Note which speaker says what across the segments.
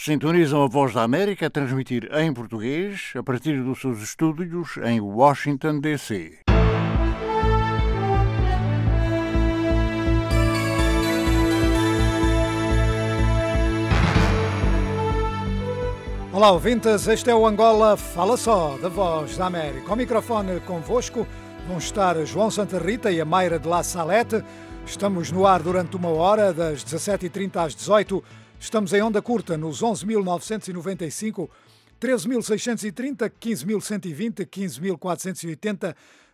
Speaker 1: Sintonizam a Voz da América a transmitir em português a partir dos seus estúdios em Washington, D.C.
Speaker 2: Olá, ouvintes, este é o Angola Fala Só, da Voz da América. Ao microfone convosco vão estar João Santa Rita e a Mayra de La Salete. Estamos no ar durante uma hora, das 17h30 às 18h. Estamos em onda curta nos 11.995, 13.630, 15.120, 15.480,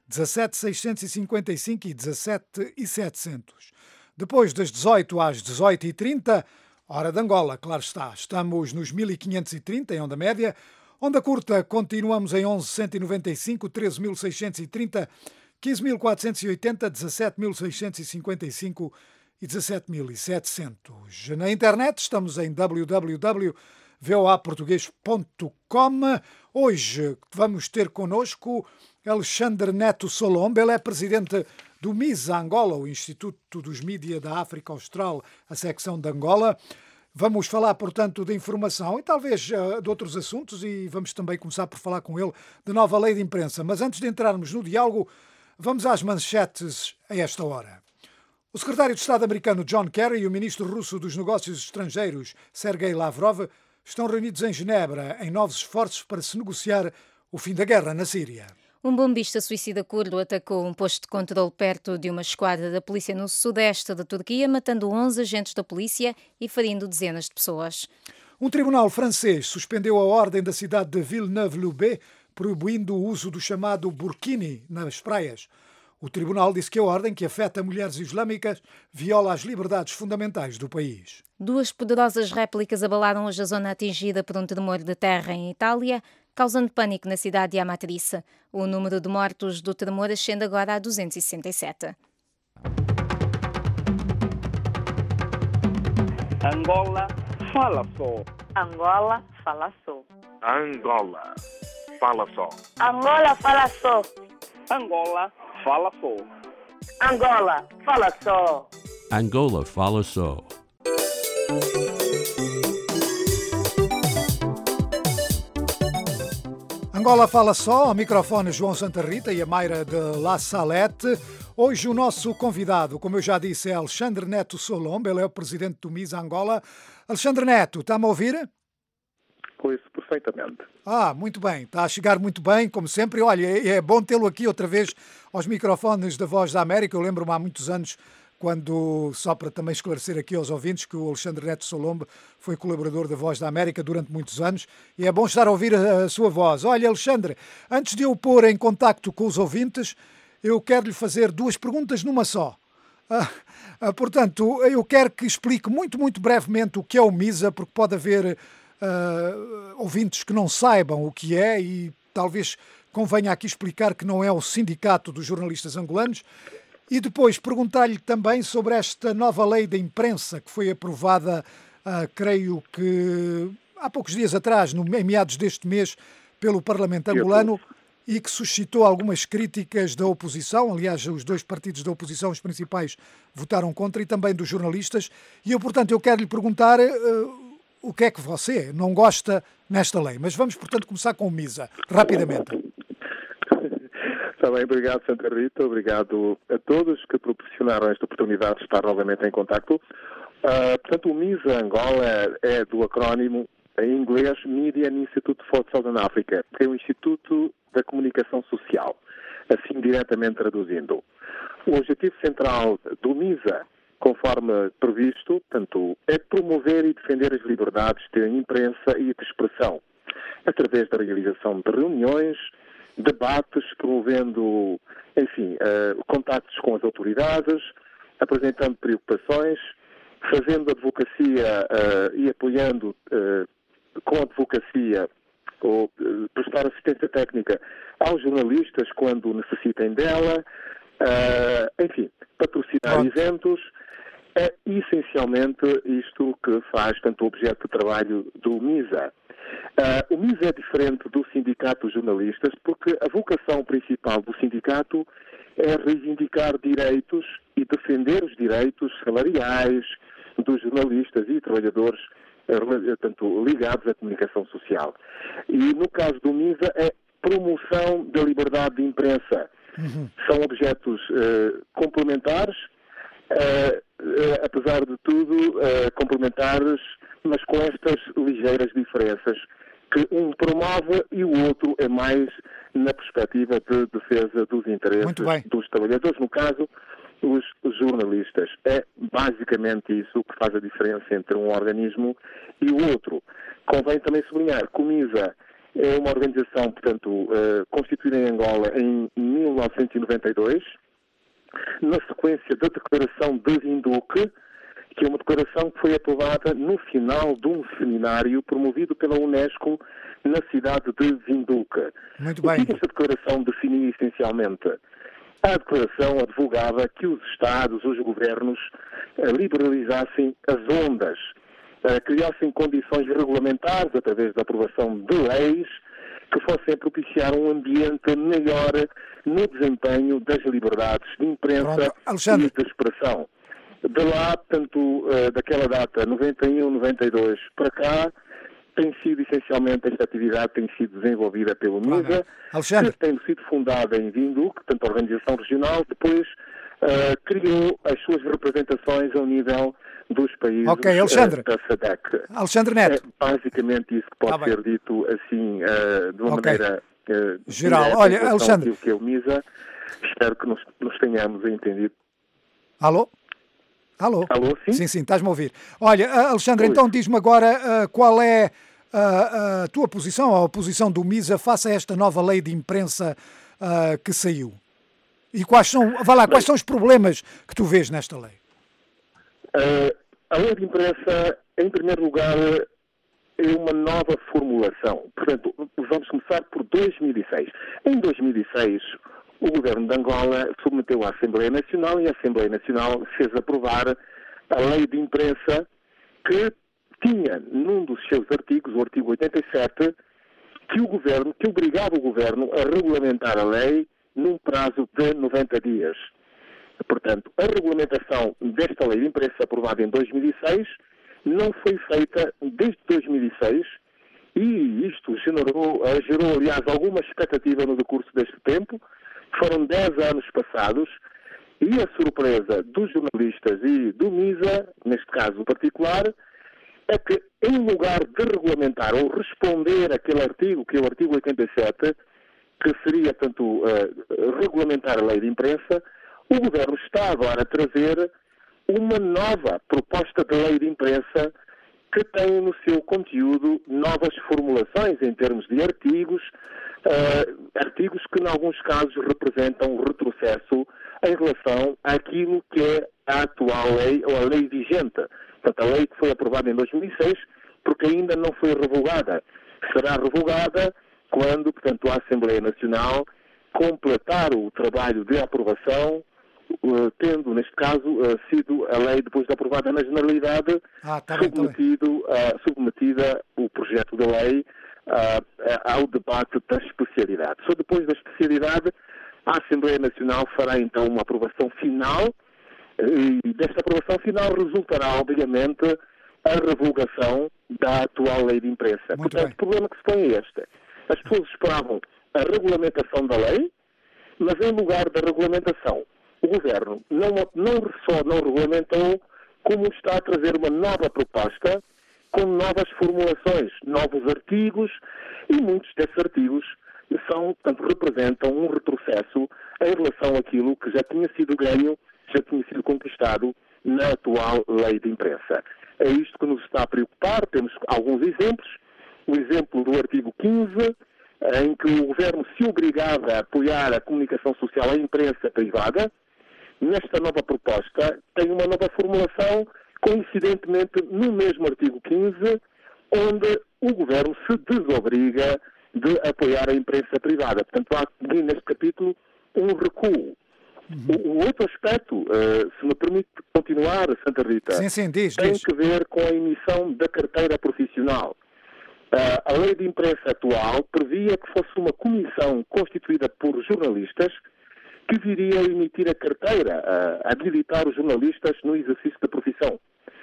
Speaker 2: 17.655 e 17.700. Depois das 18 às 18h30, hora de Angola, claro está. Estamos nos 1.530 em onda média. Onda curta, continuamos em 11.195, 13.630, 15.480, 17.655 e 17.700. Na internet estamos em www.voaportugues.com. Hoje vamos ter connosco Alexandre Neto Solombe. Ele é presidente do MISA Angola, o Instituto dos Mídia da África Austral, a secção de Angola. Vamos falar, portanto, de informação e talvez de outros assuntos, e vamos também começar por falar com ele da nova lei de imprensa. Mas antes de entrarmos no diálogo, vamos às manchetes a esta hora. O secretário de Estado americano John Kerry e o ministro russo dos Negócios Estrangeiros Sergei Lavrov estão reunidos em Genebra em novos esforços para se negociar o fim da guerra na Síria.
Speaker 3: Um bombista suicida curdo atacou um posto de controle perto de uma esquadra da polícia no sudeste da Turquia, matando 11 agentes da polícia e ferindo dezenas de pessoas.
Speaker 2: Um tribunal francês suspendeu a ordem da cidade de Villeneuve-Loubet, proibindo o uso do chamado burkini nas praias. O tribunal disse que a ordem, que afeta mulheres islâmicas, viola as liberdades fundamentais do país.
Speaker 3: Duas poderosas réplicas abalaram hoje a zona atingida por um tremor de terra em Itália, causando pânico na cidade de Amatrice. O número de mortos do tremor ascende agora a 267.
Speaker 4: Angola Fala Só.
Speaker 5: Angola Fala Só.
Speaker 6: Angola Fala Só.
Speaker 5: Angola Fala Só.
Speaker 4: Angola Fala Só.
Speaker 5: Angola Fala Só.
Speaker 7: Angola Fala Só.
Speaker 2: Angola Fala Só, ao microfone João Santa Rita e a Mayra de La Salete. Hoje o nosso convidado, como eu já disse, é Alexandre Neto Solombe, ele é o presidente do MISA Angola. Alexandre Neto, está-me a ouvir?
Speaker 6: Ouço perfeitamente.
Speaker 2: Muito bem, está a chegar muito bem, como sempre. Olha, é bom tê-lo aqui outra vez aos microfones da Voz da América. Eu lembro-me há muitos anos, quando, só para também esclarecer aqui aos ouvintes, que o Alexandre Neto Solombe foi colaborador da Voz da América durante muitos anos, e é bom estar a ouvir a sua voz. Olha, Alexandre, antes de eu pôr em contacto com os ouvintes, eu quero lhe fazer duas perguntas numa só. Portanto, eu quero que explique muito, muito brevemente o que é o MISA, porque pode haver ouvintes que não saibam o que é, e talvez convenha aqui explicar que não é o Sindicato dos Jornalistas Angolanos. E depois perguntar-lhe também sobre esta nova lei da imprensa que foi aprovada, creio que há poucos dias atrás, em meados deste mês, pelo Parlamento angolano, e que suscitou algumas críticas da oposição. Aliás, os dois partidos da oposição, os principais, votaram contra, e também dos jornalistas. E eu, portanto, quero lhe perguntar o que é que você não gosta nesta lei. Mas vamos, portanto, começar com o MISA, rapidamente.
Speaker 6: Está bem, obrigado, Santa Rita. Obrigado a todos que proporcionaram esta oportunidade de estar novamente em contacto. Portanto, o MISA Angola é do acrónimo em inglês Media Institute for Southern Africa, que é o Instituto da Comunicação Social, assim diretamente traduzindo. O objetivo central do MISA, conforme previsto, portanto, é promover e defender as liberdades de imprensa e de expressão, através da realização de reuniões, debates, promovendo, enfim, contactos com as autoridades, apresentando preocupações, fazendo advocacia e apoiando com advocacia ou prestar assistência técnica aos jornalistas quando necessitem dela, enfim, patrocinar eventos. É essencialmente isto que faz, tanto o objeto de trabalho do MISA. O MISA é diferente do Sindicato dos Jornalistas porque a vocação principal do sindicato é reivindicar direitos e defender os direitos salariais dos jornalistas e trabalhadores portanto, ligados à comunicação social. E no caso do MISA é promoção da liberdade de imprensa. São objetos complementares, apesar de tudo, complementares, mas com estas ligeiras diferenças, que um promove e o outro é mais na perspectiva de defesa dos interesses dos trabalhadores, no caso, os jornalistas. É basicamente isso que faz a diferença entre um organismo e o outro. Convém também sublinhar que o MISA é uma organização, portanto, constituída em Angola em 1992, na sequência da declaração de Vinduque, que é uma declaração que foi aprovada no final de um seminário promovido pela Unesco na cidade de Vinduque.
Speaker 2: Muito bem.
Speaker 6: O que esta declaração definia essencialmente? A declaração advogava que os Estados, os governos, liberalizassem as ondas, criassem condições regulamentares através da aprovação de leis que fossem propiciar um ambiente melhor no desempenho das liberdades de imprensa e de expressão. De lá, portanto, daquela data, 91, 92, para cá, tem sido essencialmente, esta atividade tem sido desenvolvida pelo MISA, que tem sido fundada em Vinduque, portanto, a organização regional, depois criou as suas representações ao nível dos países da SADC.
Speaker 2: Alexandre Neto.
Speaker 6: É basicamente isso que pode ser dito assim, de uma maneira
Speaker 2: geral. Olha, Alexandre.
Speaker 6: O que é o MISA. Espero que nos tenhamos entendido.
Speaker 2: Alô?
Speaker 6: Alô, sim?
Speaker 2: Sim, estás-me a ouvir. Olha, Alexandre, então diz-me agora qual é a tua posição, ou a posição do MISA face a esta nova lei de imprensa que saiu. E quais são os problemas que tu vês nesta lei?
Speaker 6: A lei de imprensa, em primeiro lugar, é uma nova formulação. Portanto, vamos começar por 2006. Em 2006, o governo de Angola submeteu à Assembleia Nacional e a Assembleia Nacional fez aprovar a lei de imprensa, que tinha num dos seus artigos, o artigo 87, que obrigava o governo a regulamentar a lei num prazo de 90 dias. Portanto, a regulamentação desta lei de imprensa aprovada em 2006 não foi feita desde 2006 e isto gerou, aliás, alguma expectativa no decurso deste tempo. Foram 10 anos passados e a surpresa dos jornalistas e do MISA, neste caso particular, é que em lugar de regulamentar ou responder àquele artigo, que é o artigo 87, que seria, portanto, regulamentar a lei de imprensa, o governo está agora a trazer uma nova proposta de lei de imprensa que tem no seu conteúdo novas formulações em termos de artigos, artigos que, em alguns casos, representam um retrocesso em relação àquilo que é a atual lei, ou a lei vigente. Portanto, a lei que foi aprovada em 2006, porque ainda não foi revogada. Será revogada quando, portanto, a Assembleia Nacional completar o trabalho de aprovação, tendo, neste caso, sido a lei, depois de aprovada na Generalidade, submetida o projeto de lei ao debate da especialidade. Só depois da especialidade, a Assembleia Nacional fará então uma aprovação final e desta aprovação final resultará, obviamente, a revogação da atual lei de imprensa. Portanto, o problema que se põe é este. As pessoas esperavam a regulamentação da lei, mas em lugar da regulamentação, o Governo não só não regulamentou, como está a trazer uma nova proposta com novas formulações, novos artigos, e muitos desses artigos portanto, representam um retrocesso em relação àquilo que já tinha sido ganho, já tinha sido conquistado na atual lei de imprensa. É isto que nos está a preocupar. Temos alguns exemplos. O exemplo do artigo 15, em que o Governo se obrigava a apoiar a comunicação social à imprensa privada. Nesta nova proposta, tem uma nova formulação, coincidentemente no mesmo artigo 15, onde o Governo se desobriga de apoiar a imprensa privada. Portanto, há aqui neste capítulo um recuo. O outro aspecto, se me permite continuar, Santa Rita,
Speaker 2: diz.
Speaker 6: Que ver com a emissão da carteira profissional. A lei de imprensa atual previa que fosse uma comissão constituída por jornalistas que viria a emitir a carteira, a habilitar os jornalistas no exercício da profissão.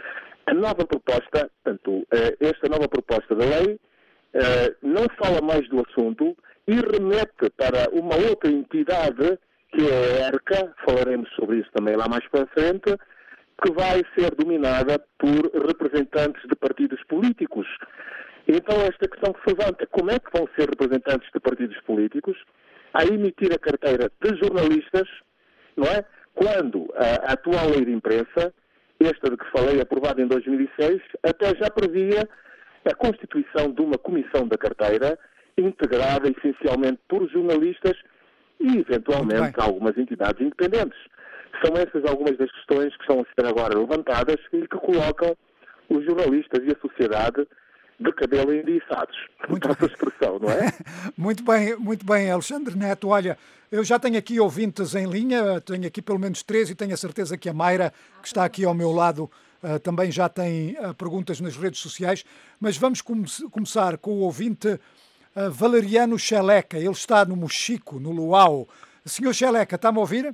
Speaker 6: A nova proposta, portanto, esta nova proposta da lei não fala mais do assunto e remete para uma outra entidade, que é a ERCA, falaremos sobre isso também lá mais para frente, que vai ser dominada por representantes de partidos políticos. Então esta questão que se levanta, como é que vão ser representantes de partidos políticos a emitir a carteira de jornalistas, não é? Quando a atual lei de imprensa, esta de que falei, aprovada em 2006, até já previa a constituição de uma comissão da carteira, integrada essencialmente por jornalistas e, eventualmente, algumas entidades independentes. São essas algumas das questões que estão a ser agora levantadas e que colocam os jornalistas e a sociedade de cabelo endiçados. Passa a expressão, não é?
Speaker 2: Muito bem, Alexandre Neto. Olha, eu já tenho aqui ouvintes em linha, tenho aqui pelo menos 3 e tenho a certeza que a Mayra, que está aqui ao meu lado, também já tem perguntas nas redes sociais, mas vamos começar com o ouvinte Valeriano Cheleca. Ele está no Mochico, no Luau. Senhor Cheleca, está-me a ouvir?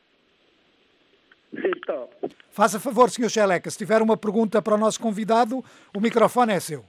Speaker 8: Sim, estou.
Speaker 2: Faça favor, Senhor Cheleca, se tiver uma pergunta para o nosso convidado, o microfone é seu.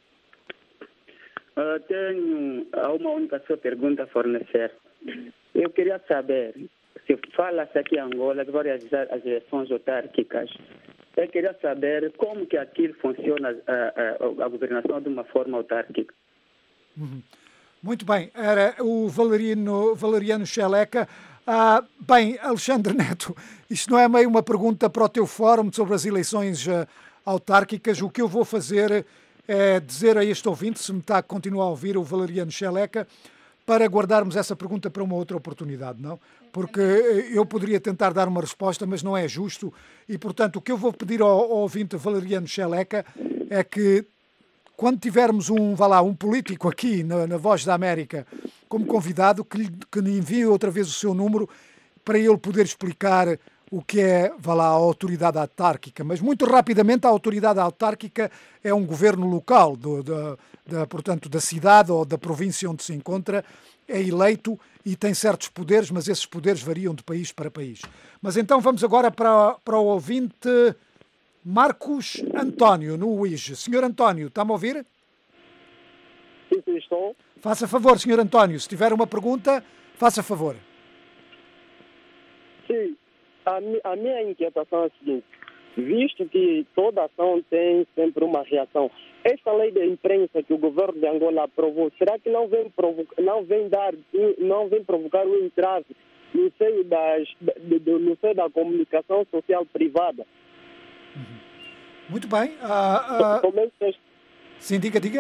Speaker 8: Tenho uma única sua pergunta a fornecer. Eu queria saber, se fala-se aqui em Angola que vai realizar as eleições autárquicas, eu queria saber como que aquilo funciona, a governação de uma forma autárquica.
Speaker 2: Muito bem, era o Valeriano Cheleca. Bem, Alexandre Neto, isto não é meio uma pergunta para o teu fórum sobre as eleições autárquicas. O que eu vou fazer é dizer a este ouvinte, se me está a continuar a ouvir, o Valeriano Cheleca, para guardarmos essa pergunta para uma outra oportunidade, não? Porque eu poderia tentar dar uma resposta, mas não é justo. E, portanto, o que eu vou pedir ao ouvinte Valeriano Cheleca é que, quando tivermos um político aqui na Voz da América como convidado, que lhe envie outra vez o seu número para ele poder explicar o que é, a autoridade autárquica. Mas muito rapidamente, a autoridade autárquica é um governo local, portanto, da cidade ou da província onde se encontra, é eleito e tem certos poderes, mas esses poderes variam de país para país. Mas então vamos agora para o ouvinte Marcos António, no UIJ. Senhor António, está-me a ouvir?
Speaker 9: Sim, estou.
Speaker 2: Faça favor, Senhor António, se tiver uma pergunta, faça favor.
Speaker 9: Sim, a minha inquietação é a seguinte: visto que toda ação tem sempre uma reação, esta lei de imprensa que o governo de Angola aprovou, será que não vem provocar um entrave no seio da comunicação social privada?
Speaker 2: Muito bem. Sim, diga.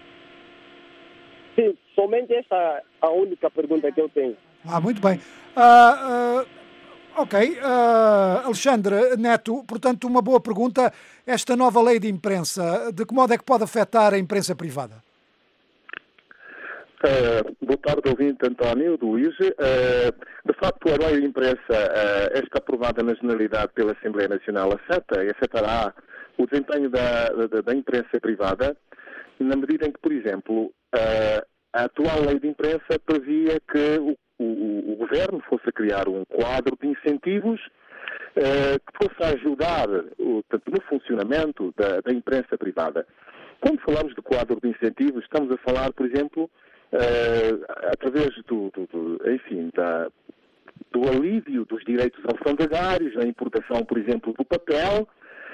Speaker 9: Sim, somente esta é a única pergunta que eu tenho.
Speaker 2: Muito bem. Ok. Alexandre Neto, portanto, uma boa pergunta. Esta nova lei de imprensa, de que modo é que pode afetar a imprensa privada?
Speaker 6: Boa tarde, ouvinte António, do UIJ. De facto, a lei de imprensa está aprovada na Generalidade pela Assembleia Nacional, afetará o desempenho da imprensa privada, na medida em que, por exemplo, a atual lei de imprensa previa que o governo fosse a criar um quadro de incentivos que fosse a ajudar no funcionamento da imprensa privada. Quando falamos de quadro de incentivos, estamos a falar, por exemplo, através do alívio dos direitos alfandegários, na importação, por exemplo, do papel,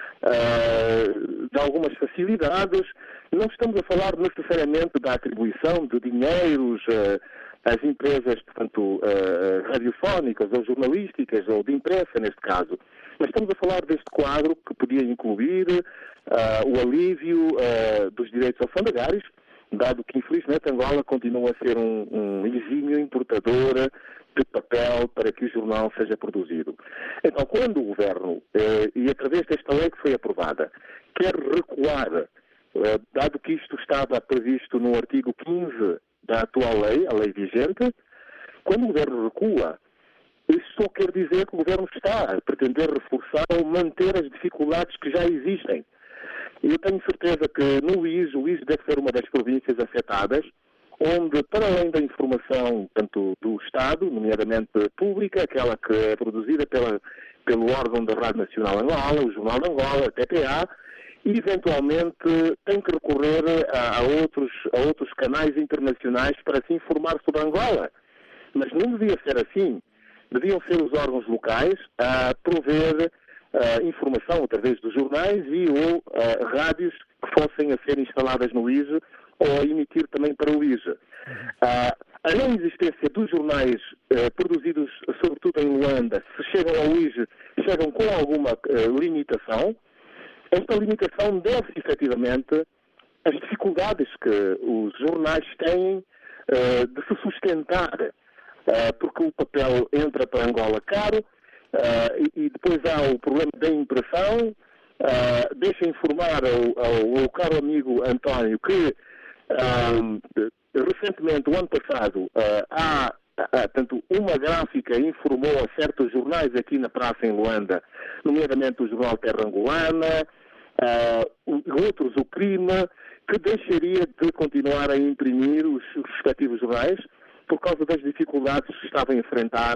Speaker 6: de algumas facilidades. Não estamos a falar necessariamente da atribuição de dinheiros às empresas, portanto, radiofónicas ou jornalísticas, ou de imprensa, neste caso. Mas estamos a falar deste quadro que podia incluir o alívio dos direitos alfandegários, dado que, infelizmente, Angola continua a ser um exímio importador de papel para que o jornal seja produzido. Então, quando o Governo, e através desta lei que foi aprovada, quer recuar, dado que isto estava previsto no artigo 15 da atual lei, a lei vigente, quando o Governo recua, isso só quer dizer que o Governo está a pretender reforçar ou manter as dificuldades que já existem. Eu tenho certeza que no UIJ, o UIJ deve ser uma das províncias afetadas, onde, para além da informação tanto do Estado, nomeadamente pública, aquela que é produzida pelo órgão da Rádio Nacional Angola, o Jornal de Angola, a TPA, e eventualmente tem que recorrer a outros canais internacionais para se informar sobre Angola. Mas não devia ser assim. Deviam ser os órgãos locais a prover informação através dos jornais e ou rádios que fossem a ser instaladas no IJE ou a emitir também para o IJE. A não existência dos jornais produzidos sobretudo em Luanda, se chegam ao IJE, chegam com alguma limitação. Esta limitação deve-se efetivamente às dificuldades que os jornais têm de se sustentar, porque o papel entra para Angola caro, e depois há o problema da impressão. Deixa informar ao caro amigo António que recentemente, o ano passado, tanto uma gráfica informou a certos jornais aqui na praça em Luanda, nomeadamente o jornal Terra Angolana, outros o Crime, que deixaria de continuar a imprimir os respectivos jornais por causa das dificuldades que estavam a enfrentar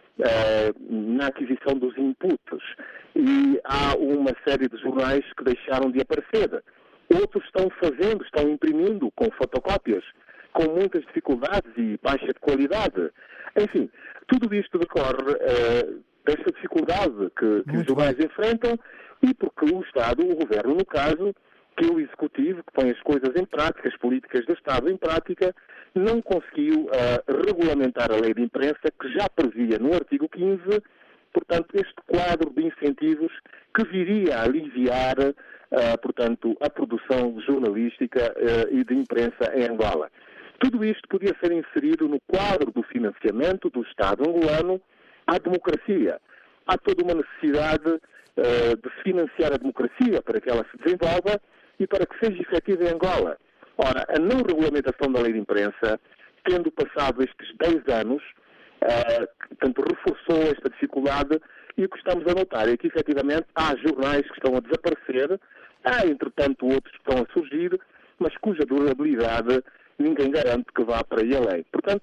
Speaker 6: na aquisição dos inputs. E há uma série de jornais que deixaram de aparecer. Outros estão imprimindo com fotocópias, com muitas dificuldades e baixa de qualidade. Enfim, tudo isto decorre desta dificuldade que os jornais enfrentam e porque o Estado, o Governo, no caso, que o Executivo, que põe as coisas em prática, as políticas do Estado em prática, não conseguiu regulamentar a lei de imprensa que já previa no artigo 15, portanto, este quadro de incentivos que viria a aliviar, portanto, a produção jornalística e de imprensa em Angola. Tudo isto podia ser inserido no quadro do financiamento do Estado angolano à democracia. Há toda uma necessidade de se financiar a democracia para que ela se desenvolva e para que seja efetiva em Angola. Ora, a não regulamentação da lei de imprensa, tendo passado estes 10 anos, portanto, reforçou esta dificuldade e o que estamos a notar é que, efetivamente, há jornais que estão a desaparecer, há, entretanto, outros que estão a surgir, mas cuja durabilidade ninguém garante que vá para aí além. Portanto,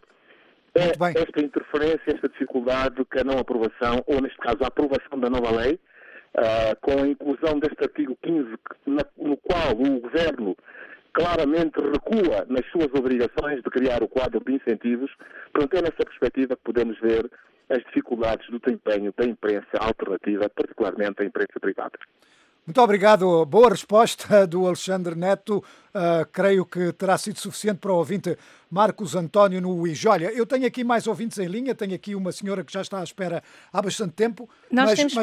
Speaker 6: esta interferência, esta dificuldade que a não aprovação, ou neste caso a aprovação da nova lei, com a inclusão deste artigo 15, no qual o Governo claramente recua nas suas obrigações de criar o quadro de incentivos, portanto é nessa perspectiva que podemos ver as dificuldades do desempenho da imprensa alternativa, particularmente a imprensa privada.
Speaker 2: Muito obrigado. Boa resposta do Alexandre Neto. Creio que terá sido suficiente para o ouvinte Marcos António no IJE. Olha, eu tenho aqui mais ouvintes em linha. Tenho aqui uma senhora que já está à espera há bastante tempo.
Speaker 3: Nós temos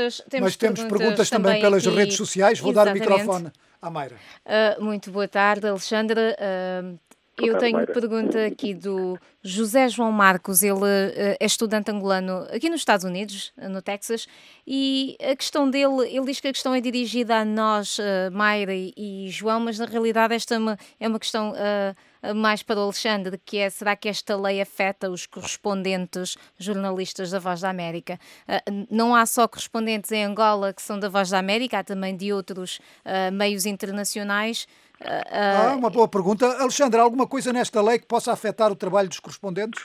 Speaker 2: perguntas também pelas redes sociais. Vou dar o microfone à Mayra.
Speaker 3: Muito boa tarde, Alexandre. Eu tenho pergunta aqui do José João Marcos, ele é estudante angolano aqui nos Estados Unidos, no Texas, e a questão dele, ele diz que a questão é dirigida a nós, Mayra e João, mas na realidade esta é uma questão mais para o Alexandre, que é, será que esta lei afeta os correspondentes jornalistas da Voz da América? Não há só correspondentes em Angola que são da Voz da América, há também de outros meios internacionais.
Speaker 2: Uma boa pergunta. Alexandre, há alguma coisa nesta lei que possa afetar o trabalho dos correspondentes?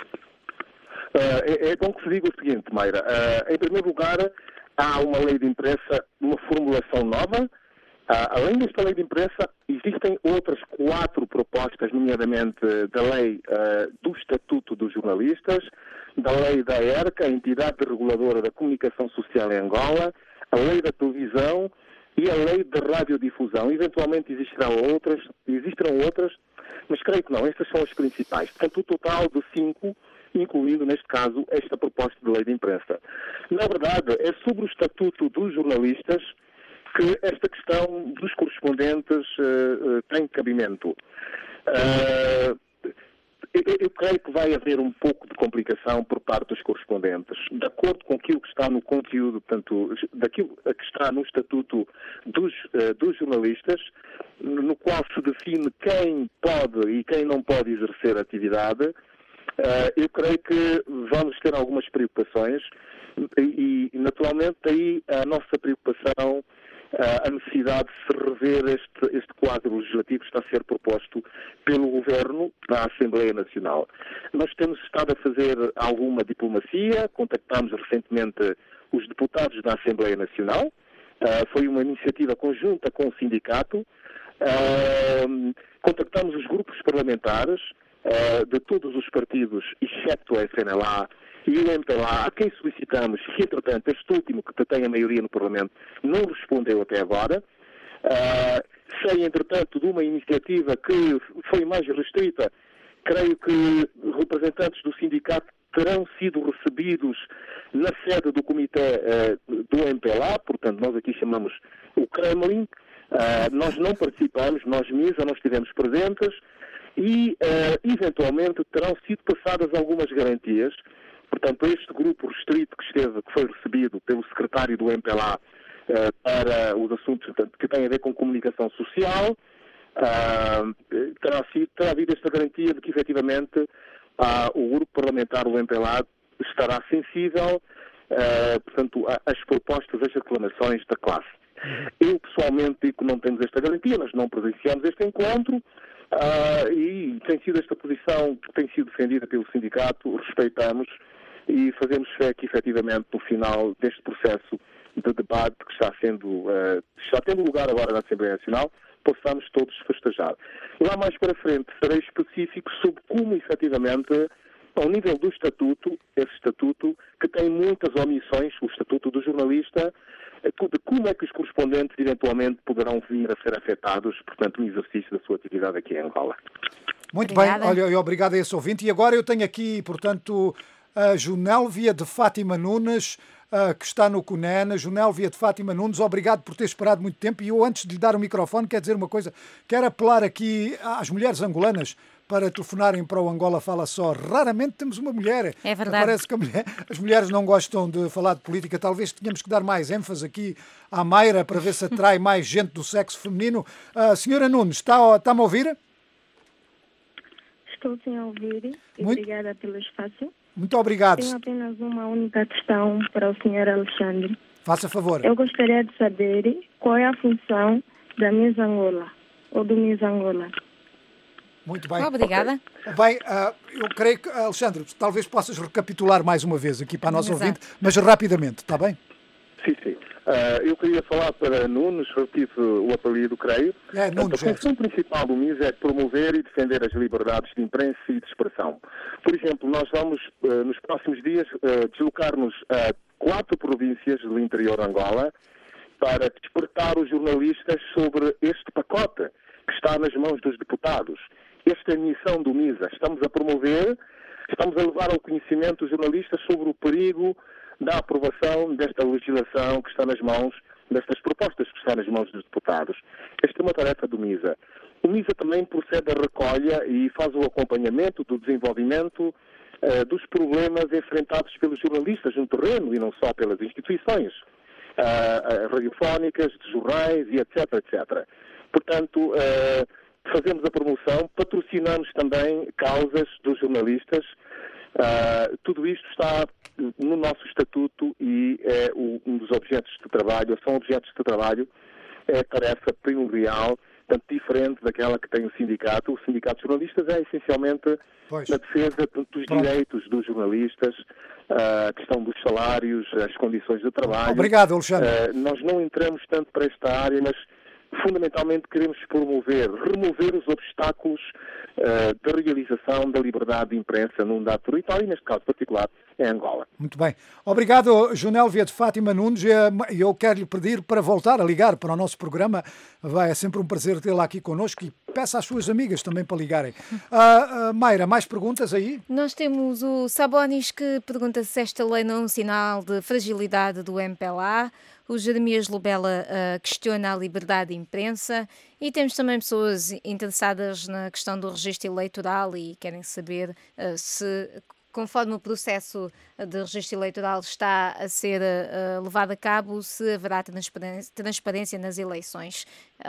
Speaker 6: É bom que se diga o seguinte, Mayra. Em primeiro lugar, há uma lei de imprensa, uma formulação nova. Além desta lei de imprensa, existem outras 4 propostas, nomeadamente da lei do Estatuto dos Jornalistas, da lei da ERCA, a Entidade Reguladora da Comunicação Social em Angola, a lei da televisão e a lei de radiodifusão. Eventualmente existirão outras, mas creio que não. Estas são as principais. Portanto, o total de 5, incluindo, neste caso, esta proposta de lei de imprensa. Na verdade, é sobre o Estatuto dos Jornalistas que esta questão dos correspondentes tem cabimento. Eu creio que vai haver um pouco de complicação por parte dos correspondentes. De acordo com aquilo que está no conteúdo, portanto, daquilo que está no Estatuto dos Jornalistas, no qual se define quem pode e quem não pode exercer atividade, eu creio que vamos ter algumas preocupações e naturalmente, aí a nossa preocupação, a necessidade de se rever este quadro legislativo que está a ser proposto pelo Governo na Assembleia Nacional. Nós temos estado a fazer alguma diplomacia, contactámos recentemente os deputados da Assembleia Nacional, Foi uma iniciativa conjunta com o sindicato. Contactamos os grupos parlamentares de todos os partidos, exceto a FNLA e o MPLA, a quem solicitamos, que entretanto este último, que tem a maioria no Parlamento, não respondeu até agora. Sei, entretanto, de uma iniciativa que foi mais restrita. Creio que representantes do sindicato terão sido recebidos na sede do comitê do MPLA, portanto nós aqui chamamos o Kremlin. Nós não participamos, nós MISA não estivemos presentes e eventualmente terão sido passadas algumas garantias. Portanto, este grupo restrito que foi recebido pelo secretário do MPLA para os assuntos que têm a ver com comunicação social, terá havido esta garantia de que efetivamente o grupo parlamentar do MPLA estará sensível, portanto, às propostas, às reclamações da classe. Eu pessoalmente digo que não temos esta garantia, nós não presenciamos este encontro e tem sido esta posição que tem sido defendida pelo sindicato, respeitamos e fazemos fé que efetivamente no final deste processo de debate que está tendo lugar agora na Assembleia Nacional, possamos todos festejar. Lá mais para frente serei específico sobre como efetivamente, ao nível do estatuto, esse estatuto que tem muitas omissões, o estatuto do jornalista, de como é que os correspondentes eventualmente poderão vir a ser afetados, portanto, no exercício da sua atividade aqui em Angola.
Speaker 2: Muito
Speaker 3: Obrigada.
Speaker 2: bem, olha, obrigado a esse ouvinte. E agora eu tenho aqui, portanto, a Junélvia de Fátima Nunes, que está no CUNEN. Junélvia de Fátima Nunes, obrigado por ter esperado muito tempo. E eu, antes de lhe dar o microfone, quero dizer uma coisa. Quero apelar aqui às mulheres angolanas para telefonarem para o Angola Fala Só. Raramente temos uma mulher.
Speaker 3: É verdade.
Speaker 2: Parece que as mulheres não gostam de falar de política. Talvez tenhamos que dar mais ênfase aqui à Mayra para ver se atrai mais gente do sexo feminino. Senhora Nunes, está-me a ouvir?
Speaker 10: Estou sem ouvir. Obrigada pelo espaço.
Speaker 2: Muito obrigado.
Speaker 10: Tenho apenas uma única questão para o Sr. Alexandre.
Speaker 2: Faça favor.
Speaker 10: Eu gostaria de saber qual é a função da Miss Angola, ou do Miss Angola.
Speaker 2: Muito bem.
Speaker 3: Obrigada.
Speaker 2: Bem, eu creio que, Alexandre, talvez possas recapitular mais uma vez aqui para a nossa ouvinte, mas rapidamente, está bem?
Speaker 6: Sim. Eu queria falar para Nunes, retive o apelido, creio.
Speaker 2: Nunes,
Speaker 6: a função principal do MIS é promover e defender as liberdades de imprensa e de expressão. Por exemplo, nós vamos, nos próximos dias, deslocar-nos a 4 províncias do interior de Angola para despertar os jornalistas sobre este pacote que está nas mãos dos deputados. Esta é a missão do MISA. Estamos a levar ao conhecimento os jornalistas sobre o perigo da aprovação desta legislação que está nas mãos, destas propostas que estão nas mãos dos deputados. Esta é uma tarefa do MISA. O MISA também procede à recolha e faz o acompanhamento do desenvolvimento dos problemas enfrentados pelos jornalistas no terreno e não só pelas instituições radiofónicas, de jornais e etc. Portanto, fazemos a promoção, patrocinamos também causas dos jornalistas. Tudo isto está no nosso estatuto e é um dos objetos de trabalho, são objetos de trabalho, é a tarefa primordial, tanto diferente daquela que tem o sindicato. O sindicato de jornalistas é essencialmente na defesa dos direitos dos jornalistas, a questão dos salários, as condições de trabalho.
Speaker 2: Obrigado, Alexandre.
Speaker 6: Nós não entramos tanto para esta área, mas fundamentalmente queremos remover os obstáculos da realização da liberdade de imprensa num dado território, e neste caso particular é Angola.
Speaker 2: Muito bem. Obrigado, Junélvia de Fátima Nunes. Eu quero lhe pedir para voltar a ligar para o nosso programa. É sempre um prazer tê-la aqui connosco e peço às suas amigas também para ligarem. Mayra, mais perguntas aí?
Speaker 3: Nós temos o Sabonis que pergunta se esta lei não é um sinal de fragilidade do MPLA. O Jeremias Lubela questiona a liberdade de imprensa e temos também pessoas interessadas na questão do registro eleitoral e querem saber se, conforme o processo de registro eleitoral está a ser levado a cabo, se haverá transparência nas eleições.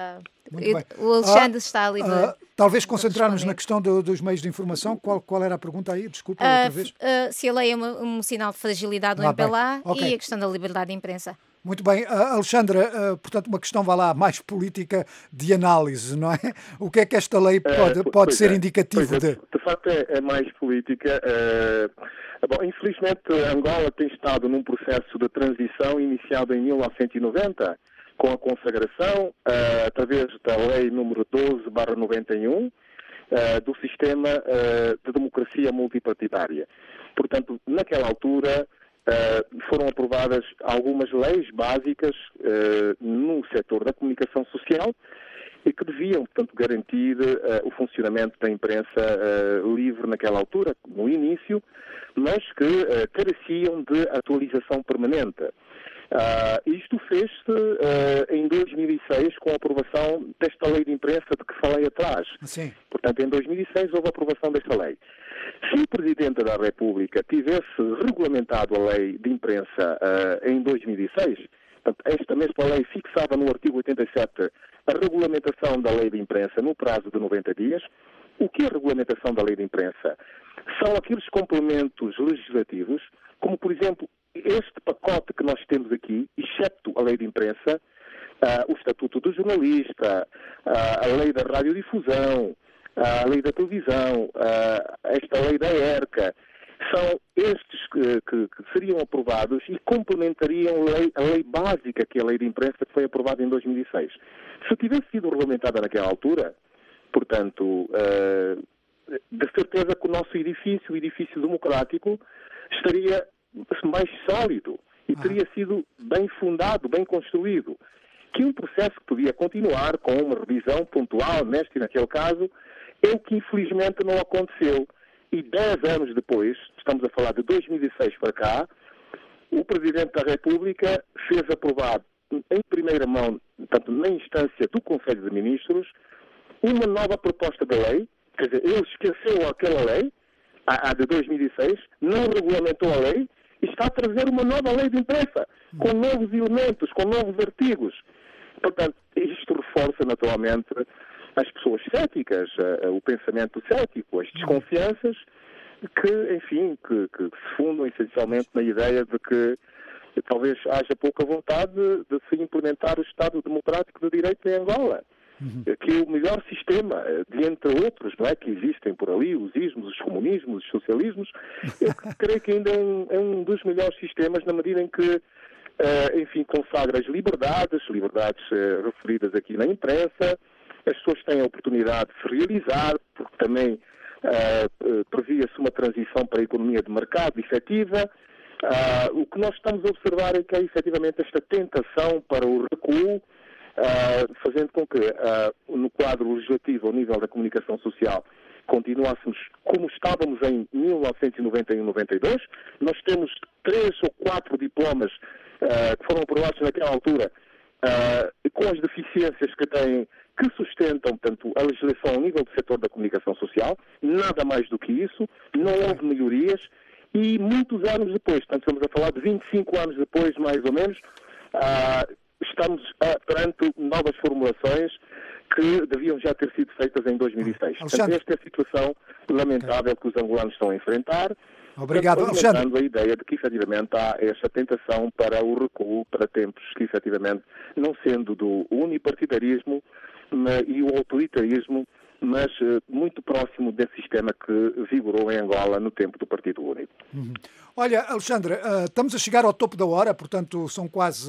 Speaker 3: O Alexandre está ali.
Speaker 2: Talvez concentrarmos na questão dos meios de informação. Qual era a pergunta aí? Desculpa, outra vez.
Speaker 3: Se a lei é um sinal de fragilidade do MPLA e a questão da liberdade de imprensa.
Speaker 2: Muito bem. Alexandra, portanto, uma questão, vá lá, mais política de análise, não é? O que é que esta lei pode ser indicativo de?
Speaker 6: De facto, é mais política. Bom, infelizmente, Angola tem estado num processo de transição iniciado em 1990 com a consagração, através da Lei número 12/91, do sistema de democracia multipartidária. Portanto, naquela altura, foram aprovadas algumas leis básicas no setor da comunicação social e que deviam, portanto, garantir o funcionamento da imprensa livre naquela altura, no início, mas que careciam de atualização permanente. Isto fez-se em 2006 com a aprovação desta lei de imprensa de que falei atrás.
Speaker 2: Sim.
Speaker 6: Portanto, em 2006 houve a aprovação desta lei. Se o Presidente da República tivesse regulamentado a lei de imprensa em 2006, portanto, esta mesma lei fixava no artigo 87 a regulamentação da lei de imprensa no prazo de 90 dias. O que é a regulamentação da lei de imprensa? São aqueles complementos legislativos, como, por exemplo, este pacote que nós temos aqui, excepto a lei de imprensa, o Estatuto do Jornalista, a lei da radiodifusão, a lei da televisão, esta lei da ERCA, são estes que seriam aprovados e complementariam a lei básica, que é a lei de imprensa, que foi aprovada em 2006. Se tivesse sido regulamentada naquela altura, portanto, de certeza que o nosso edifício, o edifício democrático, estaria mais sólido e teria sido bem fundado, bem construído. Que um processo que podia continuar com uma revisão pontual, neste e naquele caso, é o que infelizmente não aconteceu. E 10 anos depois, estamos a falar de 2006 para cá, o Presidente da República fez aprovar em primeira mão, portanto, na instância do Conselho de Ministros, uma nova proposta de lei. Quer dizer, ele esqueceu aquela lei, a de 2006, não regulamentou a lei e está a trazer uma nova lei de imprensa, com novos elementos, com novos artigos. Portanto, isto reforça naturalmente as pessoas céticas, o pensamento cético, as desconfianças que, enfim, que se fundam essencialmente na ideia de que talvez haja pouca vontade de se implementar o Estado Democrático de Direito em Angola. Que o melhor sistema, de entre outros, não é, que existem por ali, os ismos, os comunismos, os socialismos, eu creio que ainda é um dos melhores sistemas na medida em que, enfim, consagra as liberdades referidas aqui na imprensa, as pessoas têm a oportunidade de se realizar, porque também previa-se uma transição para a economia de mercado efetiva. O que nós estamos a observar é que há efetivamente esta tentação para o recuo, fazendo com que no quadro legislativo, ao nível da comunicação social, continuássemos como estávamos em 1991-92. Nós temos 3 ou 4 diplomas que foram aprovados naquela altura, com as deficiências que têm, que sustentam, portanto, a legislação ao nível do setor da comunicação social. Nada mais do que isso. Não houve melhorias. E muitos anos depois, portanto, estamos a falar de 25 anos depois, mais ou menos, estamos perante novas formulações que deviam já ter sido feitas em 2006. Portanto, esta é a situação lamentável que os angolanos estão a enfrentar.
Speaker 2: Obrigado, Alexandre.
Speaker 6: A ideia de que, efetivamente, há esta tentação para o recuo, para tempos que, efetivamente, não sendo do unipartidarismo e o autoritarismo, mas muito próximo desse sistema que vigorou em Angola no tempo do Partido Único.
Speaker 2: Olha, Alexandre, estamos a chegar ao topo da hora, portanto, são quase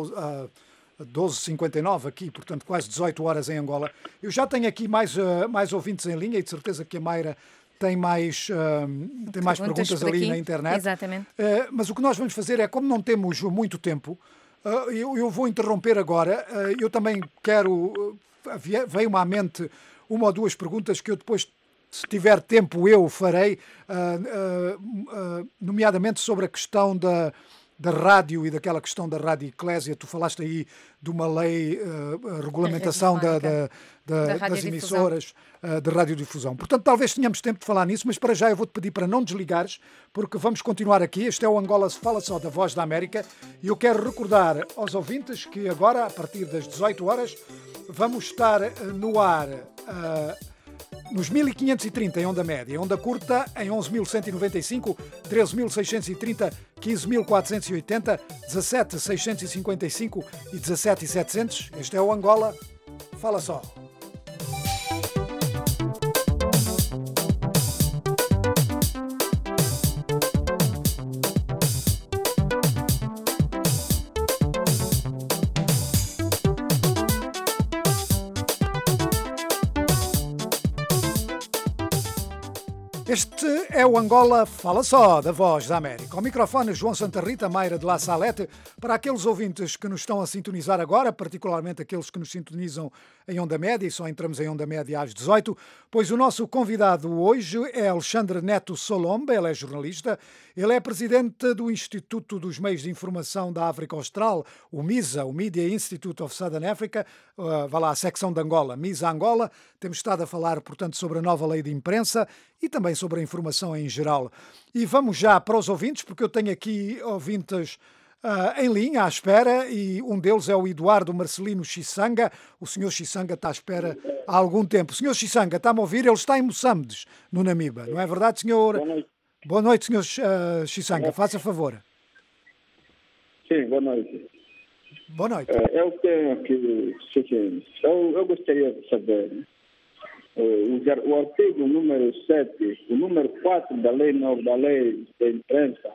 Speaker 2: 12h59 aqui, portanto, quase 18 horas em Angola. Eu já tenho aqui mais ouvintes em linha e de certeza que a Mayra tem mais perguntas ali na internet.
Speaker 3: Exatamente.
Speaker 2: Mas o que nós vamos fazer é, como não temos muito tempo, eu vou interromper agora. Eu também quero... Veio-me à mente uma ou duas perguntas que eu depois, se tiver tempo, eu farei, nomeadamente sobre a questão da rádio e daquela questão da Rádio Eclésia. Tu falaste aí de uma lei, regulamentação das emissoras de radiodifusão. Portanto, talvez tenhamos tempo de falar nisso, mas para já eu vou-te pedir para não desligares, porque vamos continuar aqui. Este é o Angola Fala Só da Voz da América e eu quero recordar aos ouvintes que agora, a partir das 18 horas, vamos estar no ar nos 1530 em onda média, onda curta em 11.195, 13.630, 15.480, 17.655 e 17.700. Este é o Angola Fala Só. Este é o Angola Fala Só, da Voz da América. Ao microfone, João Santa Rita, Mayra de La Salete. Para aqueles ouvintes que nos estão a sintonizar agora, particularmente aqueles que nos sintonizam em onda média, e só entramos em onda média às 18, pois o nosso convidado hoje é Alexandre Neto Solomba, ele é jornalista, ele é presidente do Instituto dos Meios de Informação da África Austral, o MISA, o Media Institute of Southern Africa, vá lá, a secção de Angola, MISA Angola. Temos estado a falar, portanto, sobre a nova lei de imprensa e também sobre a informação em geral. E vamos já para os ouvintes, porque eu tenho aqui ouvintes em linha, à espera, e um deles é o Eduardo Marcelino Xissanga. O senhor Xissanga está à espera há algum tempo. O senhor Xissanga, está-me a ouvir? Ele está em Moçambiques, no Namiba. Não é verdade, senhor?
Speaker 11: Boa noite.
Speaker 2: Boa noite, senhor Xissanga. Faça favor.
Speaker 11: Sim, boa noite.
Speaker 2: Boa noite.
Speaker 11: Eu tenho aqui, eu gostaria de saber, o artigo número 7, o número 4 da lei nova, da lei da imprensa,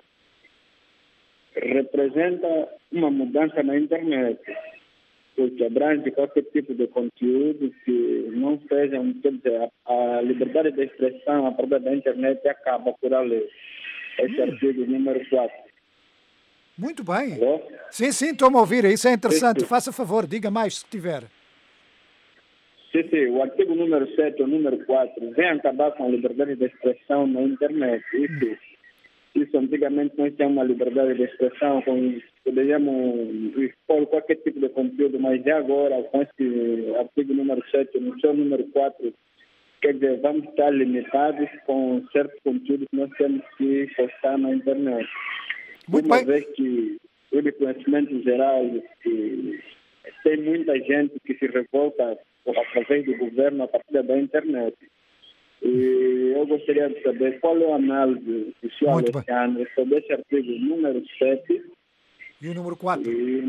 Speaker 11: representa uma mudança na internet, porque abrange qualquer tipo de conteúdo que não seja, quer dizer, a liberdade de expressão através da internet acaba por ali. Esse artigo número 4.
Speaker 2: Muito bem.
Speaker 11: Alô?
Speaker 2: Sim, estou-me a ouvir. Isso é interessante.
Speaker 11: Sim.
Speaker 2: Faça favor, diga mais se tiver.
Speaker 11: Sim, o artigo número 7 e o número 4 vem acabar com a liberdade de expressão na internet. Isso antigamente nós tínhamos uma liberdade de expressão, poderíamos expor qualquer tipo de conteúdo, mas já agora, com esse artigo número 7 e no seu número 4, quer dizer, vamos estar limitados com certos conteúdos que nós temos que postar na internet.
Speaker 2: Muito
Speaker 11: uma
Speaker 2: bem.
Speaker 11: vez que o de conhecimento geral, que tem muita gente que se revolta através do governo a partir da internet. E eu gostaria de saber qual é a análise do senhor Alexandre sobre esse artigo número 7
Speaker 2: e o número 4.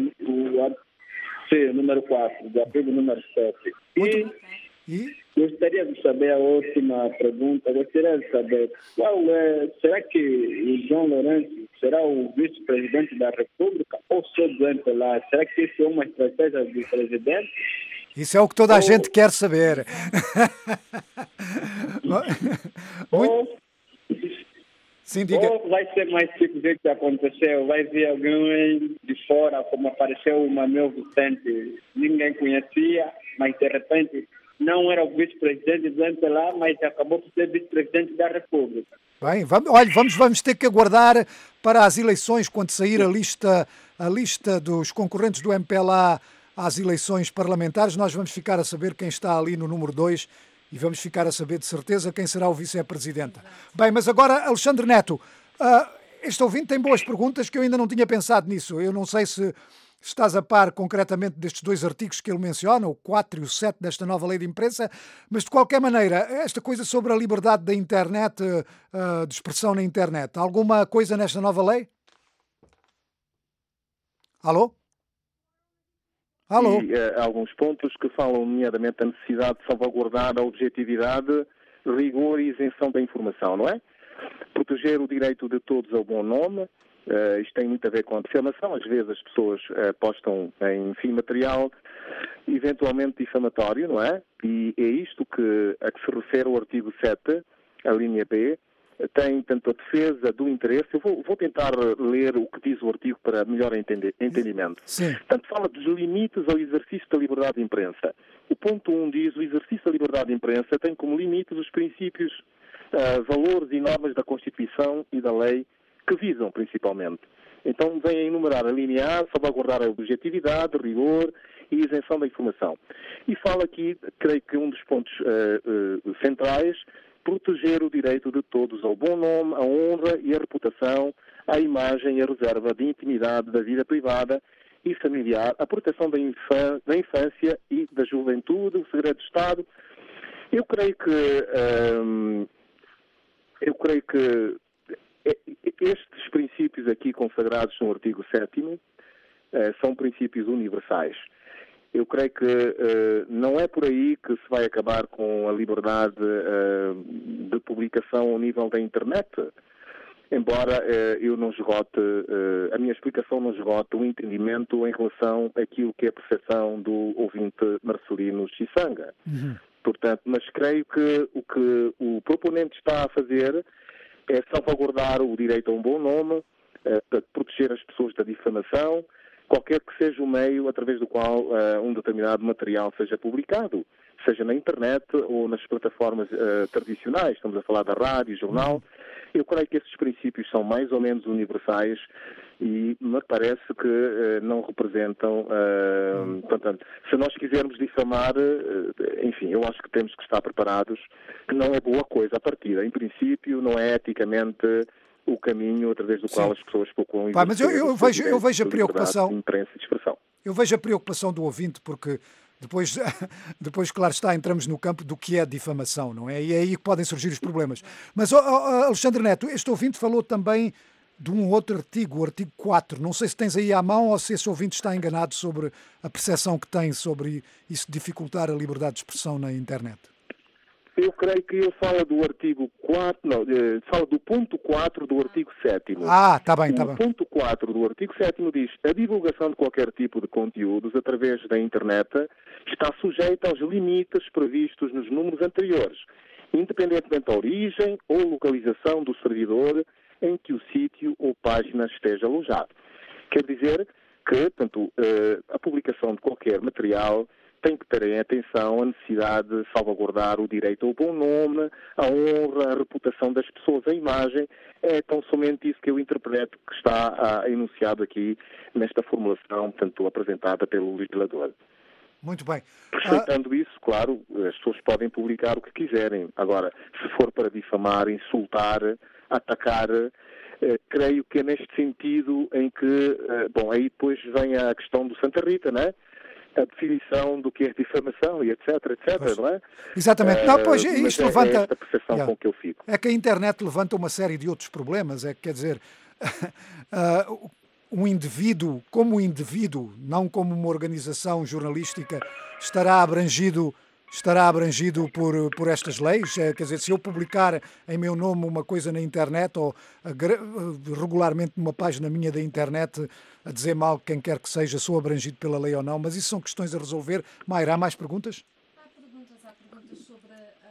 Speaker 11: Sim, número 4, do artigo número 7. E gostaria de saber a última pergunta, gostaria de saber será que o João Lourenço será o vice-presidente da República ou só doente lá? Será que isso é uma estratégia do presidente?
Speaker 2: Isso é o que toda a gente quer saber. Sim, diga.
Speaker 11: Ou vai ser mais tipo do que aconteceu, vai vir alguém de fora, como apareceu o Manuel Vicente, ninguém conhecia, mas de repente não era o vice-presidente doente lá, mas acabou por ser vice-presidente da República.
Speaker 2: Bem, vamos ter que aguardar para as eleições, quando sair a lista dos concorrentes do MPLA às eleições parlamentares. Nós vamos ficar a saber quem está ali no número 2 e vamos ficar a saber de certeza quem será o vice-presidente. Bem, mas agora, Alexandre Neto, este ouvinte tem boas perguntas que eu ainda não tinha pensado nisso. Eu não sei se estás a par concretamente destes dois artigos que ele menciona, o 4 e o 7 desta nova lei de imprensa, mas de qualquer maneira, esta coisa sobre a liberdade da internet, de expressão na internet, alguma coisa nesta nova lei? Alô? Alô?
Speaker 6: E alguns pontos que falam, nomeadamente, da necessidade de salvaguardar a objetividade, rigor e isenção da informação, não é? Proteger o direito de todos ao bom nome. Isto tem muito a ver com a difamação. Às vezes as pessoas postam em material eventualmente difamatório, não é? E é isto a que se refere o artigo 7, a linha B, tem tanto a defesa do interesse. Eu vou tentar ler o que diz o artigo para melhor entendimento.
Speaker 2: Sim.
Speaker 6: Portanto, fala dos limites ao exercício da liberdade de imprensa. O ponto 1 diz: o exercício da liberdade de imprensa tem como limites os princípios, valores e normas da Constituição e da lei que visam principalmente. Então vem a enumerar a linha A, salvaguardar a objetividade, rigor e isenção da informação. E fala aqui, creio que um dos pontos centrais, proteger o direito de todos ao bom nome, à honra e à reputação, à imagem e à reserva de intimidade da vida privada e familiar, a proteção da infância e da juventude, o segredo de Estado. Eu creio que estes princípios aqui consagrados no artigo 7º são princípios universais. Eu creio que não é por aí que se vai acabar com a liberdade de publicação ao nível da internet. embora eu não esgote, a minha explicação não esgote o entendimento em relação àquilo que é a percepção do ouvinte Marcelino Chissanga. Portanto, mas creio que o proponente está a fazer é salvaguardar o direito a um bom nome, proteger as pessoas da difamação, qualquer que seja o meio através do qual um determinado material seja publicado, seja na internet ou nas plataformas tradicionais, estamos a falar da rádio, jornal. Eu creio que esses princípios são mais ou menos universais e me parece que não representam, portanto, se nós quisermos difamar, enfim, eu acho que temos que estar preparados, que não é boa coisa a partida. Em princípio, não é eticamente o caminho através do qual as pessoas procuram...
Speaker 2: Mas eu vejo a preocupação...
Speaker 6: de imprensa e de expressão.
Speaker 2: Eu vejo a preocupação do ouvinte, porque depois, claro está, entramos no campo do que é difamação, não é? E é aí que podem surgir os problemas. Mas, Alexandre Neto, este ouvinte falou também de um outro artigo, o artigo 4. Não sei se tens aí à mão ou se esse ouvinte está enganado sobre a percepção que tem sobre isso dificultar a liberdade de expressão na internet.
Speaker 6: Eu creio que ele fala do artigo 4, fala do ponto 4 do artigo 7º.
Speaker 2: Está bem.
Speaker 6: O ponto 4 do artigo 7º diz: a divulgação de qualquer tipo de conteúdos através da internet está sujeita aos limites previstos nos números anteriores, independentemente da origem ou localização do servidor em que o sítio ou página esteja alojado. Quer dizer que, portanto, a publicação de qualquer material tem que ter em atenção a necessidade de salvaguardar o direito ao bom nome, a honra, a reputação das pessoas, a imagem. É tão somente isso que eu interpreto que está enunciado aqui nesta formulação, portanto, apresentada pelo legislador.
Speaker 2: Muito bem.
Speaker 6: Respeitando isso, claro, as pessoas podem publicar o que quiserem. Agora, se for para difamar, insultar, atacar, creio que é neste sentido em que, aí depois vem a questão do Santa Rita, não é? A definição do que é difamação e etc, não é?
Speaker 2: Exatamente. Isto levanta...
Speaker 6: É esta percepção com que eu fico.
Speaker 2: É que a internet levanta uma série de outros problemas. Quer dizer, um indivíduo, não como uma organização jornalística, estará abrangido por estas leis? Quer dizer, se eu publicar em meu nome uma coisa na internet ou regularmente numa página minha da internet a dizer mal quem quer que seja, sou abrangido pela lei ou não, mas isso são questões a resolver. Mayra, há mais perguntas?
Speaker 3: Há perguntas sobre...